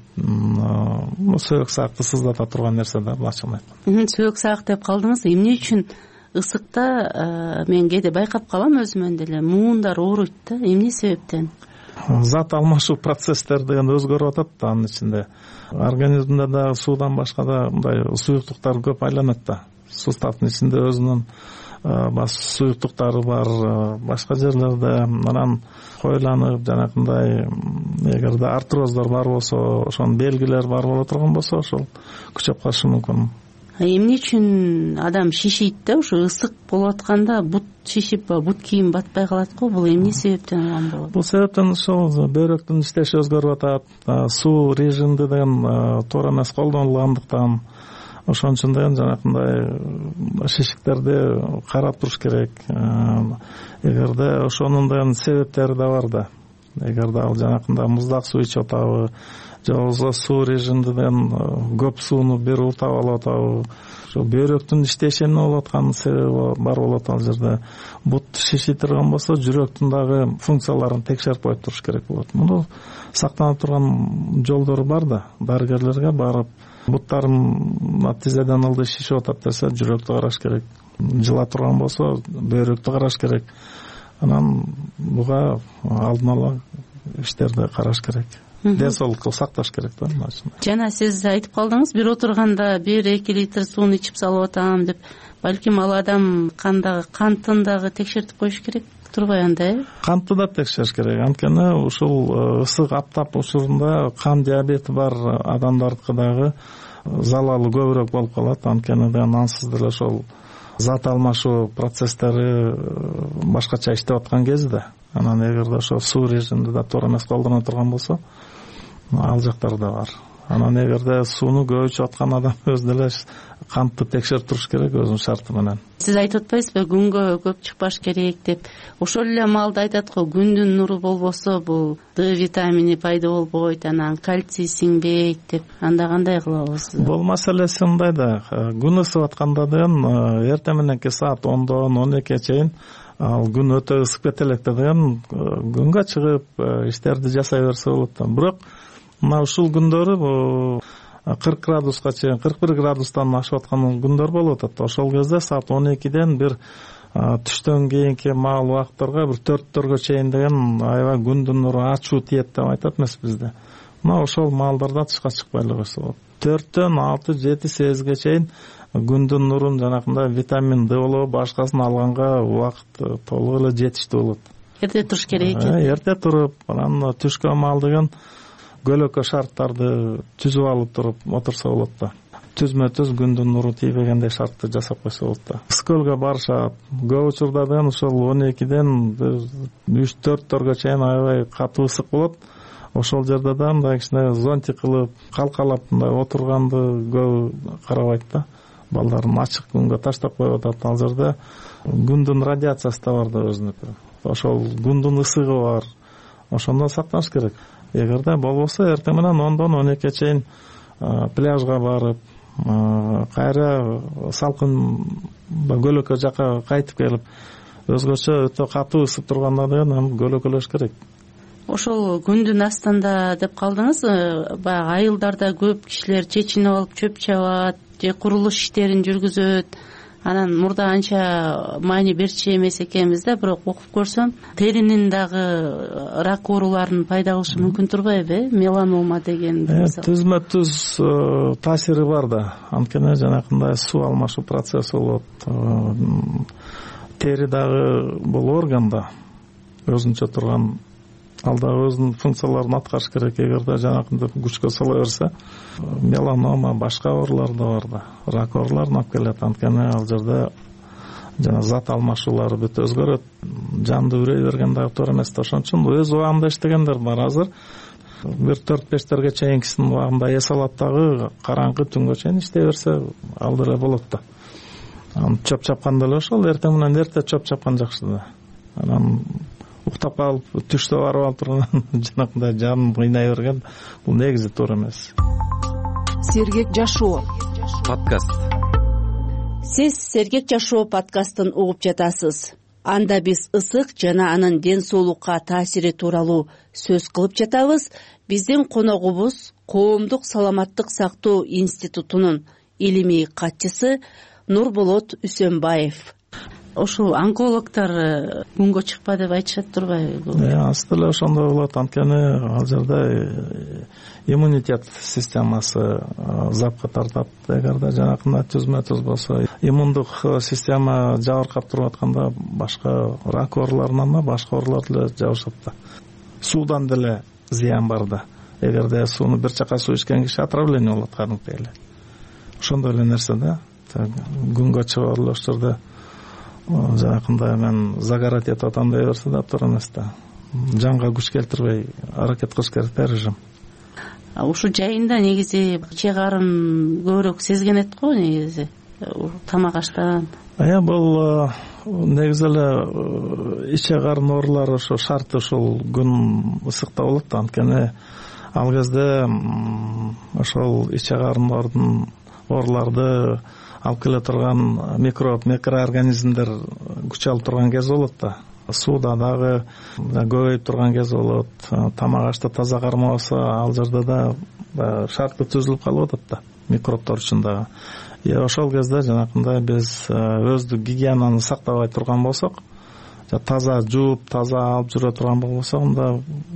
Сөөк саакты сыздата турган нерсе да, башын айтканда. Сөөк саак деп калдыңыз. Эмне үчүн ысыкта мен кээде байкап калам өзүмөн деле муундар ооруйт да. Эмне себептен? Зат алмашуу процесстери деген өзгөрүп атат да, анын ичинде организмде да суудан башка да мындай суюктуктар көп айланат да. Суставдын ичинде өзүнүн суюктуктары бар, башка жерлерде анан койланып жанакындай эгерде артроздор бар болсо, ошонун белгилери бар боло турган болсо, ошол күчөп калышы мүмкүн. Эмне үчүн адам шишийт да? Ушу ысык болуп атканда бут шишип, бут кийим батпай калат го. Бул эмне себептен болгон болот? Бул себептен ошол бөйрөктүн иштеши өзгөрүп атат. Суу режимди деген туура эмес колдонулгандыктан ошон үчүн деген жанакындай шишиктерди карап туруш керек. Эгерде ошонун деген себептери да бар да. Эгерде ал жанакындай муздак суу ичип атабы, же болбосо суу режимден көп сууну бир уртап алып атабы, ошо бөйрөктүн иштешине болуп аткан себеби бар болот. Ал жерде бут шиши турган болсо жүрөктүн дагы функцияларын текшерип коюп туруш керек болот. Муну сактанып турган жолдору бар да. Дарыгерлерге барып, буттарым тизеден ылдый шишип атат десе, жүрөктү караш керек. Жыла турган болсо, бөйрөктү караш керек. Анан буга алдын ала иштерди караш керек. Ден соолукту сакташ керек да. Жана сиз айтып калдыңыз, бир отурганда 1-2 литр сууну ичип салып атам деп. Балким ал адам кантын дагы текшертип коюш керек турбай анда? Кантты да текшериш керек. Анткени ушул ысык аптап учурунда кан диабети бар адамдардыкы дагы залалы көбүрөөк болуп калат. Анткени ансыз деле ошол зат алмашуу процесстери башкача иштеп аткан кезде, анан эгерде ошо суу режимди да туура эмес колдоно турган болсо, ал жактары да бар. Анан эгерде сууну көп ичип аткан адам өзү деле кантты текшерип туруш керек өзүнүн шарты менен. Сиз айтып атпайсызбы, күнгө көп чыкпаш керек деп? Ошол эле маалда айтат го, күндүн нуру болбосо бул Д витамини пайда болбойт, анан кальций сиңбейт деп. Анда кандай кылабыз? Бул маселеси мындай да, күн ысып атканда деген эртең мененки саат 10-дон 12-ге чейин ал күн өтө ысып кете электе деген күнгө чыгып иштерди жасай берсе болот да. Бирок мына ушул күндөрү 40 градуска чейин, 41 градустан ашып аткан күндөр болуп атат. Ошол кезде саат 12ден бир түштөн кийинки маал убактарга бир 4-төргө чейин деген аябай күндүн нуру ачуу тиет деп айтат эмес бизде. Мына ошол маалдарда тышка чыкпайлы койсо болот. 4төн 6-7-8ге чейин күндүн нурун жанакындай витамин Д болобу башкасын алганга убакыт толук эле жетиштүү болот. Эрте туруш керек экен. Эрте туруп, анан түшкө маал деген көлөкө шарттарды түзүп алып туруп отурса болот да. Түзмө-түз күндүн нуру тийбегендей шартты жасап койсо болот да. Скөлгө барышат. Көп учурда деген ошол 12ден 3-4-төргө чейин аябай катуу ысык болот. Ошол жерде да мындай кичине зонтик кылып, калкалап мындай отурганды көп карабайт да. Балдарын ачык күнгө таштап коюп атат. Ал жерде күндүн радиациясы да бар да өзүнүкү. Ошол күндүн ысыгы бар. Ошондон сактаныш керек. Эгерде болбосо эртең менен 10-дон 12ге чейин пляжга барып, кайра салкын көлөкө жака кайтып келип, өзгөчө өтө катуу ысып турганда деген көлөкөлөш керек. Ошол күндүн астында деп калдыңыз, баягы айылдарда көп кишилер чечинип алып чөп чабат, же курулуш иштерин жүргүзөт. Анан мурда анча маани берчү эмес экенбиз да, бирок окуп көрсөм, теринин дагы рак ооруларын пайда кылышы мүмкүн турбайбы? Меланома деген. Түзмө-түз таасири бар да. Анткени жанакындай суу алмашуу процесси болот. Тери дагы бул орган да. Өзүнчө турган, ал да өзүнүн функцияларын аткарыш керек. Эгерде жанакындай күчкө сала берсе, меланома, башка оорулар да бар да. Рак ооруларын алып келет. Анткени ал жерде жана зат алмашуулары бүт өзгөрөт. Жанды үрөй берген дагы туура эмес. Ошон үчүн өз убагында иштегендер бар. Азыр бир 4-5терге чейинкисинин убагында эс алат дагы караңкы түнгө чейин иштей берсе ал деле болот да. Чөп чапкан деле ошол, эртең менен эрте чөп чапкан жакшы да. Анан уктап калып түштө барып алып турган жанакындай жанын кыйнай берген бул негизи туура эмес. Сергек жашоо подкаст. Сиз Сергек жашоо подкастын угуп жатасыз. Анда биз ысык жана анын ден соолукка таасири тууралуу сөз кылып жатабыз. Биздин коногубуз Коомдук саламаттык сактоо институтунун илимий катчысы Нурболот Үсөнбаев. ошол онкологдор күнгө чыкпа деп айтышат турбайбы? Асты эле ошондой болот, анткени ал жерде иммунитет системасы запка тартат. Эгерде жанакында түзмө-түз болсо, иммундук система жабыркап туруп атканда башка рак ооруларынан да башка оорулар деле жабышат да. Суудан деле зыян бар да. Эгерде сууну бир чакка суу ичкен киши отравление болот кадимки эле. Ошондой эле нерсе да. Күнгө чыгып ошол жерде жанакындай мен загорать этип атам дей берсе да туура эмес да. Жанга күч келтирбей аракет кылыш керек да режим. Ушу жайында негизи иче карын көбүрөөк сезгенет го негизи тамак аштан. Бул негизи эле иче карын оорулары ошо шарты ушул күн ысыкта болот да. Анткени ал кезде ошол иче карындын ооруларды алып келе турган микроорганизмдер күч алып турган кез болот да. Сууда дагы көбөйүп турган кез болот. Тамак ашты таза кармабаса ал жерде да шарты түзүлүп калып атат да микробдор үчүн дагы. Ошол кезде жанакындай биз өздүк гигиенаны сактабай турган болсок, таза жууп, таза алып жүрө турган болсок, анда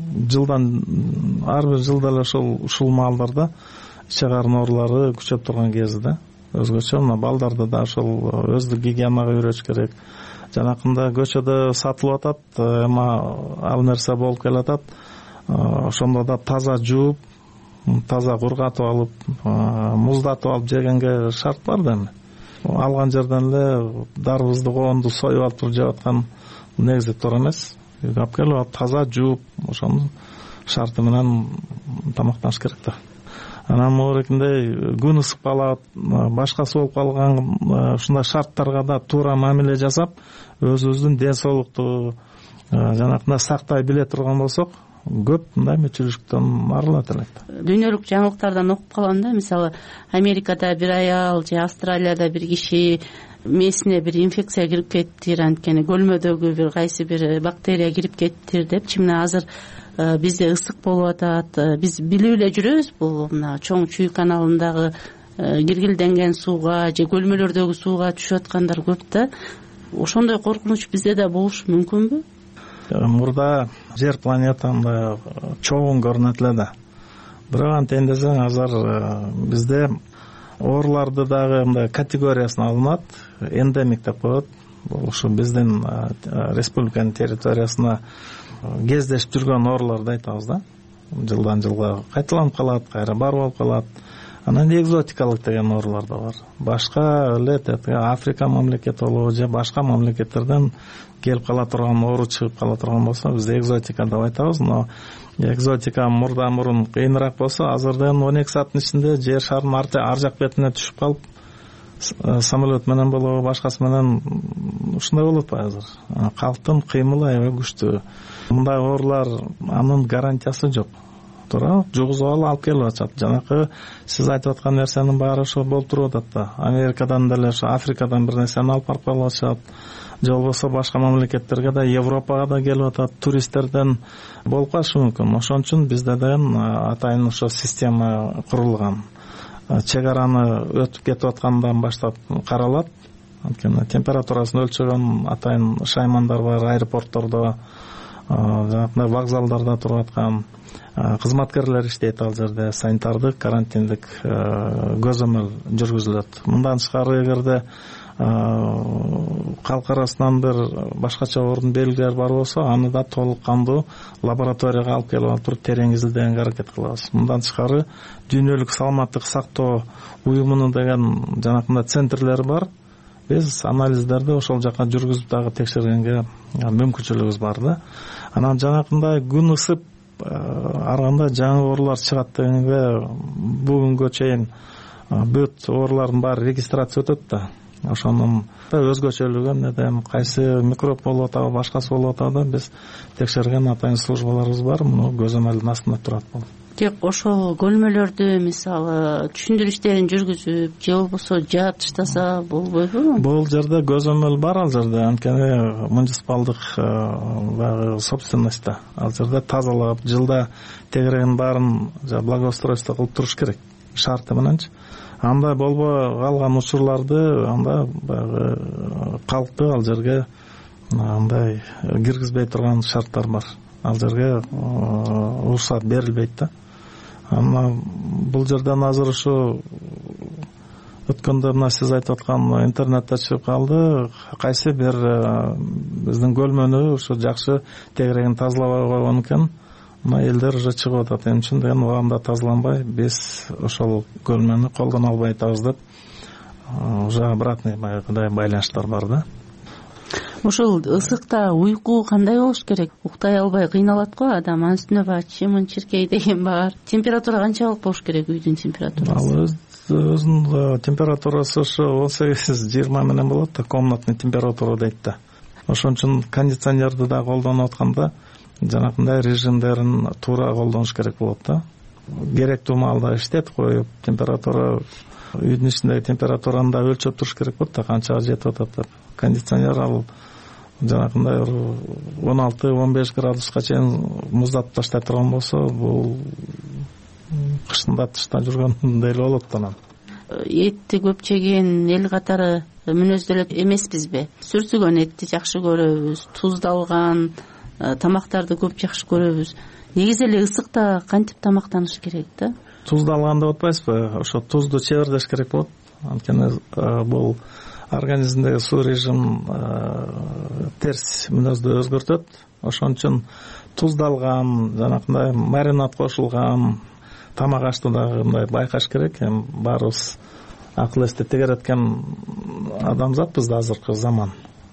жылдан ар бир жылда эле ушул маалдарда иче карын оорулары күчөп турган кези да. Өзгөчө мына балдарды да ошол өздүк гигиенага үйрөтүш керек. Жанакында көчөдө сатылып атат, эми ал нерсе болуп келатат. Ошондо да таза жууп, таза кургатып алып, муздатып алып жегенге шарт бар да эми. Алган жерден эле дарбызды, коонду союп алып туруп жеп аткан негизи туура эмес. Алып келип таза жууп, ошонун шарты менен тамактаныш керек да. Анан могерекиндей күн ысып калат, башкасы болуп калган ушундай шарттарга да туура мамиле жасап, өзүбүздүн ден соолукту жанакындай сактай биле турган болсок, көп мындай мүчүлүштүктөн арылат элек. Дүйнөлүк жаңылыктардан окуп калам да, мисалы Америкада бир аял же Австралияда бир киши мээсине бир инфекция кирип кетти, анткени көлмөдөгү бир кайсы бир бактерия кирип кетти депчи. Мына азыр бизде ысык болуп атат. Биз билип эле жүрөбүз, бул мына чоң Чүй каналындагы киргилденген сууга же көлмөлөрдөгү сууга түшүп аткандар көп да. Ошондой коркунуч бизде да болушу мүмкүнбү? Мурда жер планетанда чоң көрүнөт эле да. Бирок антейин десең, азыр бизде ооруларды дагы мындай категориясына алынат, эндемик деп коет. Бул ушу биздин республиканын территориясына кездешип жүргөн ооруларды айтабыз да. Жылдан жылга кайталанып калат, кайра бар болуп калат. Анан экзотикалык деген оорулар да бар. Башка эле Африка мамлекети болобу же башка мамлекеттерден келип кала турган оору чыгып кала турган болсо, биз экзотика деп айтабыз. Но экзотика мурун кыйыныраак болсо, азырдын 12 сааттын ичинде жер шарынын ар жак бетине түшүп калып, самолет менен болобу, башкасы менен ушундай болуп атпайбы азыр. Калктын кыймылы аябай күчтүү. Мындай оорулар анын гарантиясы жок. Туура жугузуп алып келип атат. Жанакы сиз айтып аткан нерсенин баары ошо болуп туруп атат да. Америкадан деле, Африкадан бир нерсени алып барып калып атышат. Же болбосо башка мамлекеттерге да, Европага да келип атат. Туристтерден болуп калышы мүмкүн. Ошон үчүн бизде дагы атайын ошо система курулган. Чек араны өтүп кетип аткандан баштап каралат. Анткени температурасын өлчөгөн атайын шаймандар бар аэропорттордо, жанагындай вокзалдарда туруп аткан кызматкерлер иштейт ал жерде. Санитардык, карантиндик көзөмөл жүргүзүлөт. Мындан тышкары эгерде калк арасынан бир башкача оорунун белгилери бар болсо, аны да толук кандуу лабораторияга алып келип туруп терең изилдегенге аракет кылабыз. Мындан тышкары дүйнөлүк саламаттык сактоо уюмунун деген жанакындай центрлери бар. Биз анализдерди ошол жака жүргүзүп дагы текшергенге мүмкүнчүлүгүбүз бар да. Анан жанакындай күн ысып ар кандай жаңы оорулар чыгат дегенге бүгүнгө чейин бүт оорулардын баары регистрация өтөт да. Ошонун өзгөчөлүгү эмнеден, кайсы микроб болуп атабы, башкасы болуп атабы, биз текшерген атайын службаларыбыз бар. Муну көзөмөлдүн астында турат бул. Тек ошол көлмөлөрдү мисалы түшүндүрүү иштерин жүргүзүп, же болбосо жаап таштаса болбойбу? Бул жерде көзөмөл бар ал жерде, анткени муниципалдык баягы собственность да. Ал жерде тазалап, жылда тегерегин баарын благоустройство кылып туруш керек. Шарты мененчи. андай болбой калган учурларды анда баягы калкты ал жерге андай киргизбей турган шарттар бар. Ал жерге уруксат берилбейт да. Бул жерден азыр ушу өткөндө мына сиз айтып аткан интернетте чыгып калды. Кайсы бир биздин көлмөнү ушу жакшы тегерегин тазалабай койгон экен. Мына элдер уже чыгып атат. Эмне үчүн деген убагында тазаланбай, биз ошол көлмөнү колдоно албай атабыз деп уже обратный баягыдай байланыштар бар да. Ошол ысыкта уйку кандай болуш керек? Уктай албай кыйналат го адам, анын үстүнө баягы чымын чиркей деген бар. Температура канчалык болуш керек үйдүн температурасы? Ал өзүнүн температурасы ошо 18-20 менен болот да, комнатный температура дейт да. Ошон үчүн кондиционерди да колдонуп атканда жанакындай режимдерин туура колдонуш керек болот да. Керектүү маалда иштет коюп, температура үйдүн ичиндеги температураны да өлчөп туруш керек болот да, канчага жетип атат деп. Кондиционер ал жанакындай 16-15 градуска чейин муздатып таштай турган болсо, бул кышында тышта жүргөндөй эле болот да. Этти көп жеген эл катары мүнөздөлөт эмеспизби? Сүртүгөн этти жакшы көрөбүз, туздалган тамактарды көп жакшы көрөбүз. Негизи эле ысыкта кантип тамактаныш керек да? Туздалган деп атпайсызбы? Ошо тузду чебердеш керек болот. Анткени бул организмдеги суу режим терс мүнөздү өзгөртөт. Ошон үчүн туздалган, жанакындай маринад кошулган тамак ашты дагы мындай байкаш керек. Эми баарыбыз акыл эсти тегереткен адамзатпыз да азыркы заман.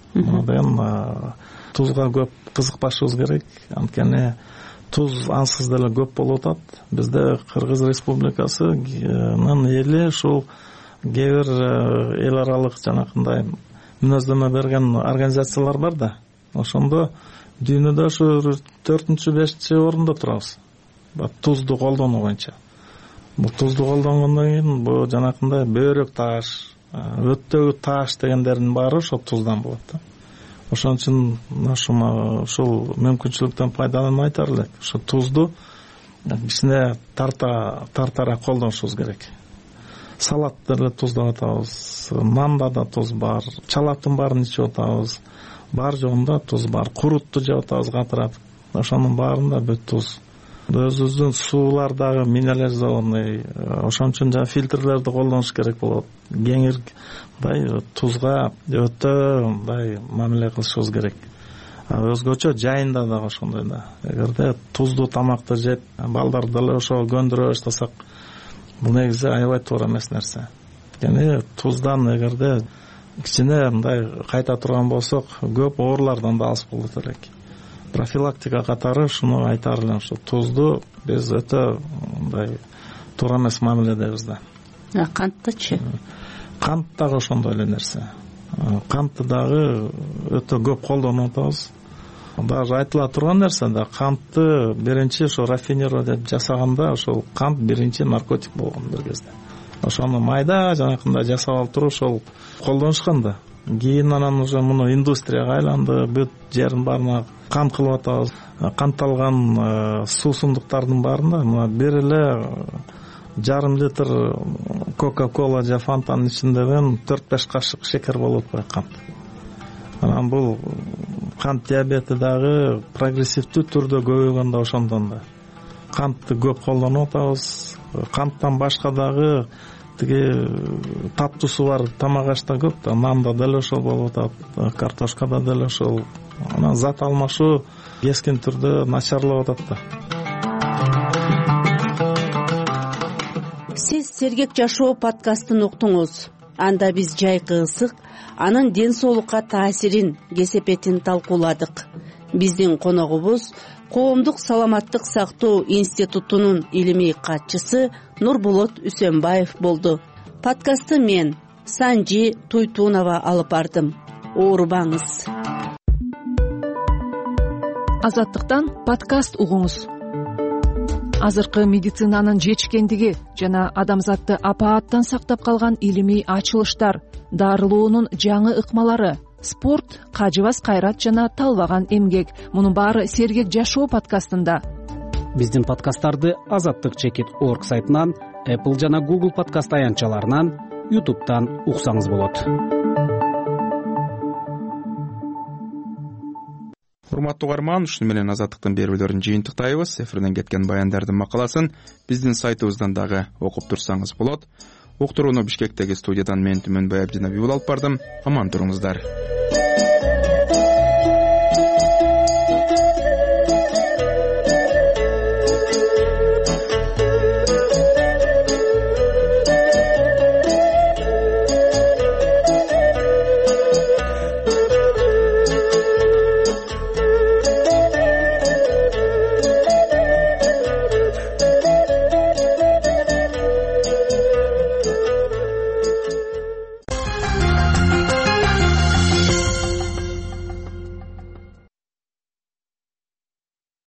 Мындан тузга көп кызыкпашыбыз керек. Анткени туз ансыз деле көп болуп атат. Бизде Кыргыз Республикасынын эли ушул кээ бир эл аралык жанакындай мүнөздөмө берген организациялар бар да. Ошондо дүйнөдө ушу 4-5 орунда турабыз. Тузду колдонуу боюнча. Бул тузду колдонгондон кийин бул жанакындай бөйрөк таш, өттөгү таш дегендердин баары ошол туздан болот да. Ошон үчүн ушул мүмкүнчүлүктөн пайдаланып айтар элек. Ошо тузду кичине тартара колдонушубуз керек. Салатта деле туз деп атабыз, нанда да туз бар, чалаттын баарын ичип атабыз, бар жогунда туз бар, курутту жеп атабыз катырат. Ошонун баарында бүт туз. Өзүбүздүн суулар дагы минерализованный. Ошон үчүн жана фильтрлерди колдонуш керек болот. Кеңир тузга өтө мындай мамиле кылышыбыз керек. Өзгөчө жайында дагы ошондой да. Эгерде тузду тамакты жеп, балдарды деле ошо көндүрө баштасак, бул негизи аябай туура эмес нерсе. Яны туздан эгерде кичине мындай кайта турган болсок, көп оорулардан да алыс болот элек. Профилактика катары шуну айтар элем, ушу тузду биз өтө мындай туура эмес мамиледебиз да. Канттычы? Кант дагы ошондой эле нерсе. Кантты дагы өтө көп колдонуп атабыз. Даже айтыла турган нерсе да, кантты биринчи ошо рафинировать этип жасаганда ошол кант биринчи наркотик болгон бир кезде. Ошону майда жанакындай жасап алып туруп ошол колдонушкан да. Кийин анан уже муну индустрияга айланды, бүт жерин баарына кант кылып атабыз. Кантталган суусундуктардын баарында мына бир эле жарым литр Кока-Кола же Фантанын ичинден 4-5 кашык шекер болуп атпайбы кант. Анан бул кант диабети дагы прогрессивдүү түрдө көбөйгөн да ошондон да. Кантты көп колдонуп атабыз. Канттан башка дагы тиги таттуусу бар тамак ашта көп да, нанда деле ошол болуп атат, картошкада деле ошол. Анан зат алмашуу кескин түрдө начарлап атат да. Сиз Сергек жашоо подкастын уктуңуз. Анда биз жайкы ысык, анын ден соолукка таасирин, кесепетин талкууладык. Биздин коногубуз Коомдук саламаттык сактоо институтунун илимий катчысы Нурболот Үсөнбаев болду. Подкастты мен, Санжи Туйтунова алып бардым. Оорубаңыз. Азаттыктан подкаст угуңуз. Азыркы медицинанын жетишкендиги жана адамзатты апааттан сактап калган илимий ачылыштар, дарылоонун жаңы ыкмалары, спорт, кажыбас кайрат жана талбаган эмгек. Мунун баары Сергек жашоо подкастында. Биздин подкасттарды Азаттык.org сайтынан Apple жана Google подкаст аянтчаларынан, YouTube'дан уксаңыз болот. Урматтуу угарман, ушуну менен азаттыктын берүүлөрүн жыйынтыктайбыз. Эфирден кеткен баяндардын макаласын биздин сайтыбыздан дагы окуп турсаңыз болот. Уктурууну Бишкектеги студиядан мен Түмөнбай Абдинабиев алып бардым. Аман туруңуздар.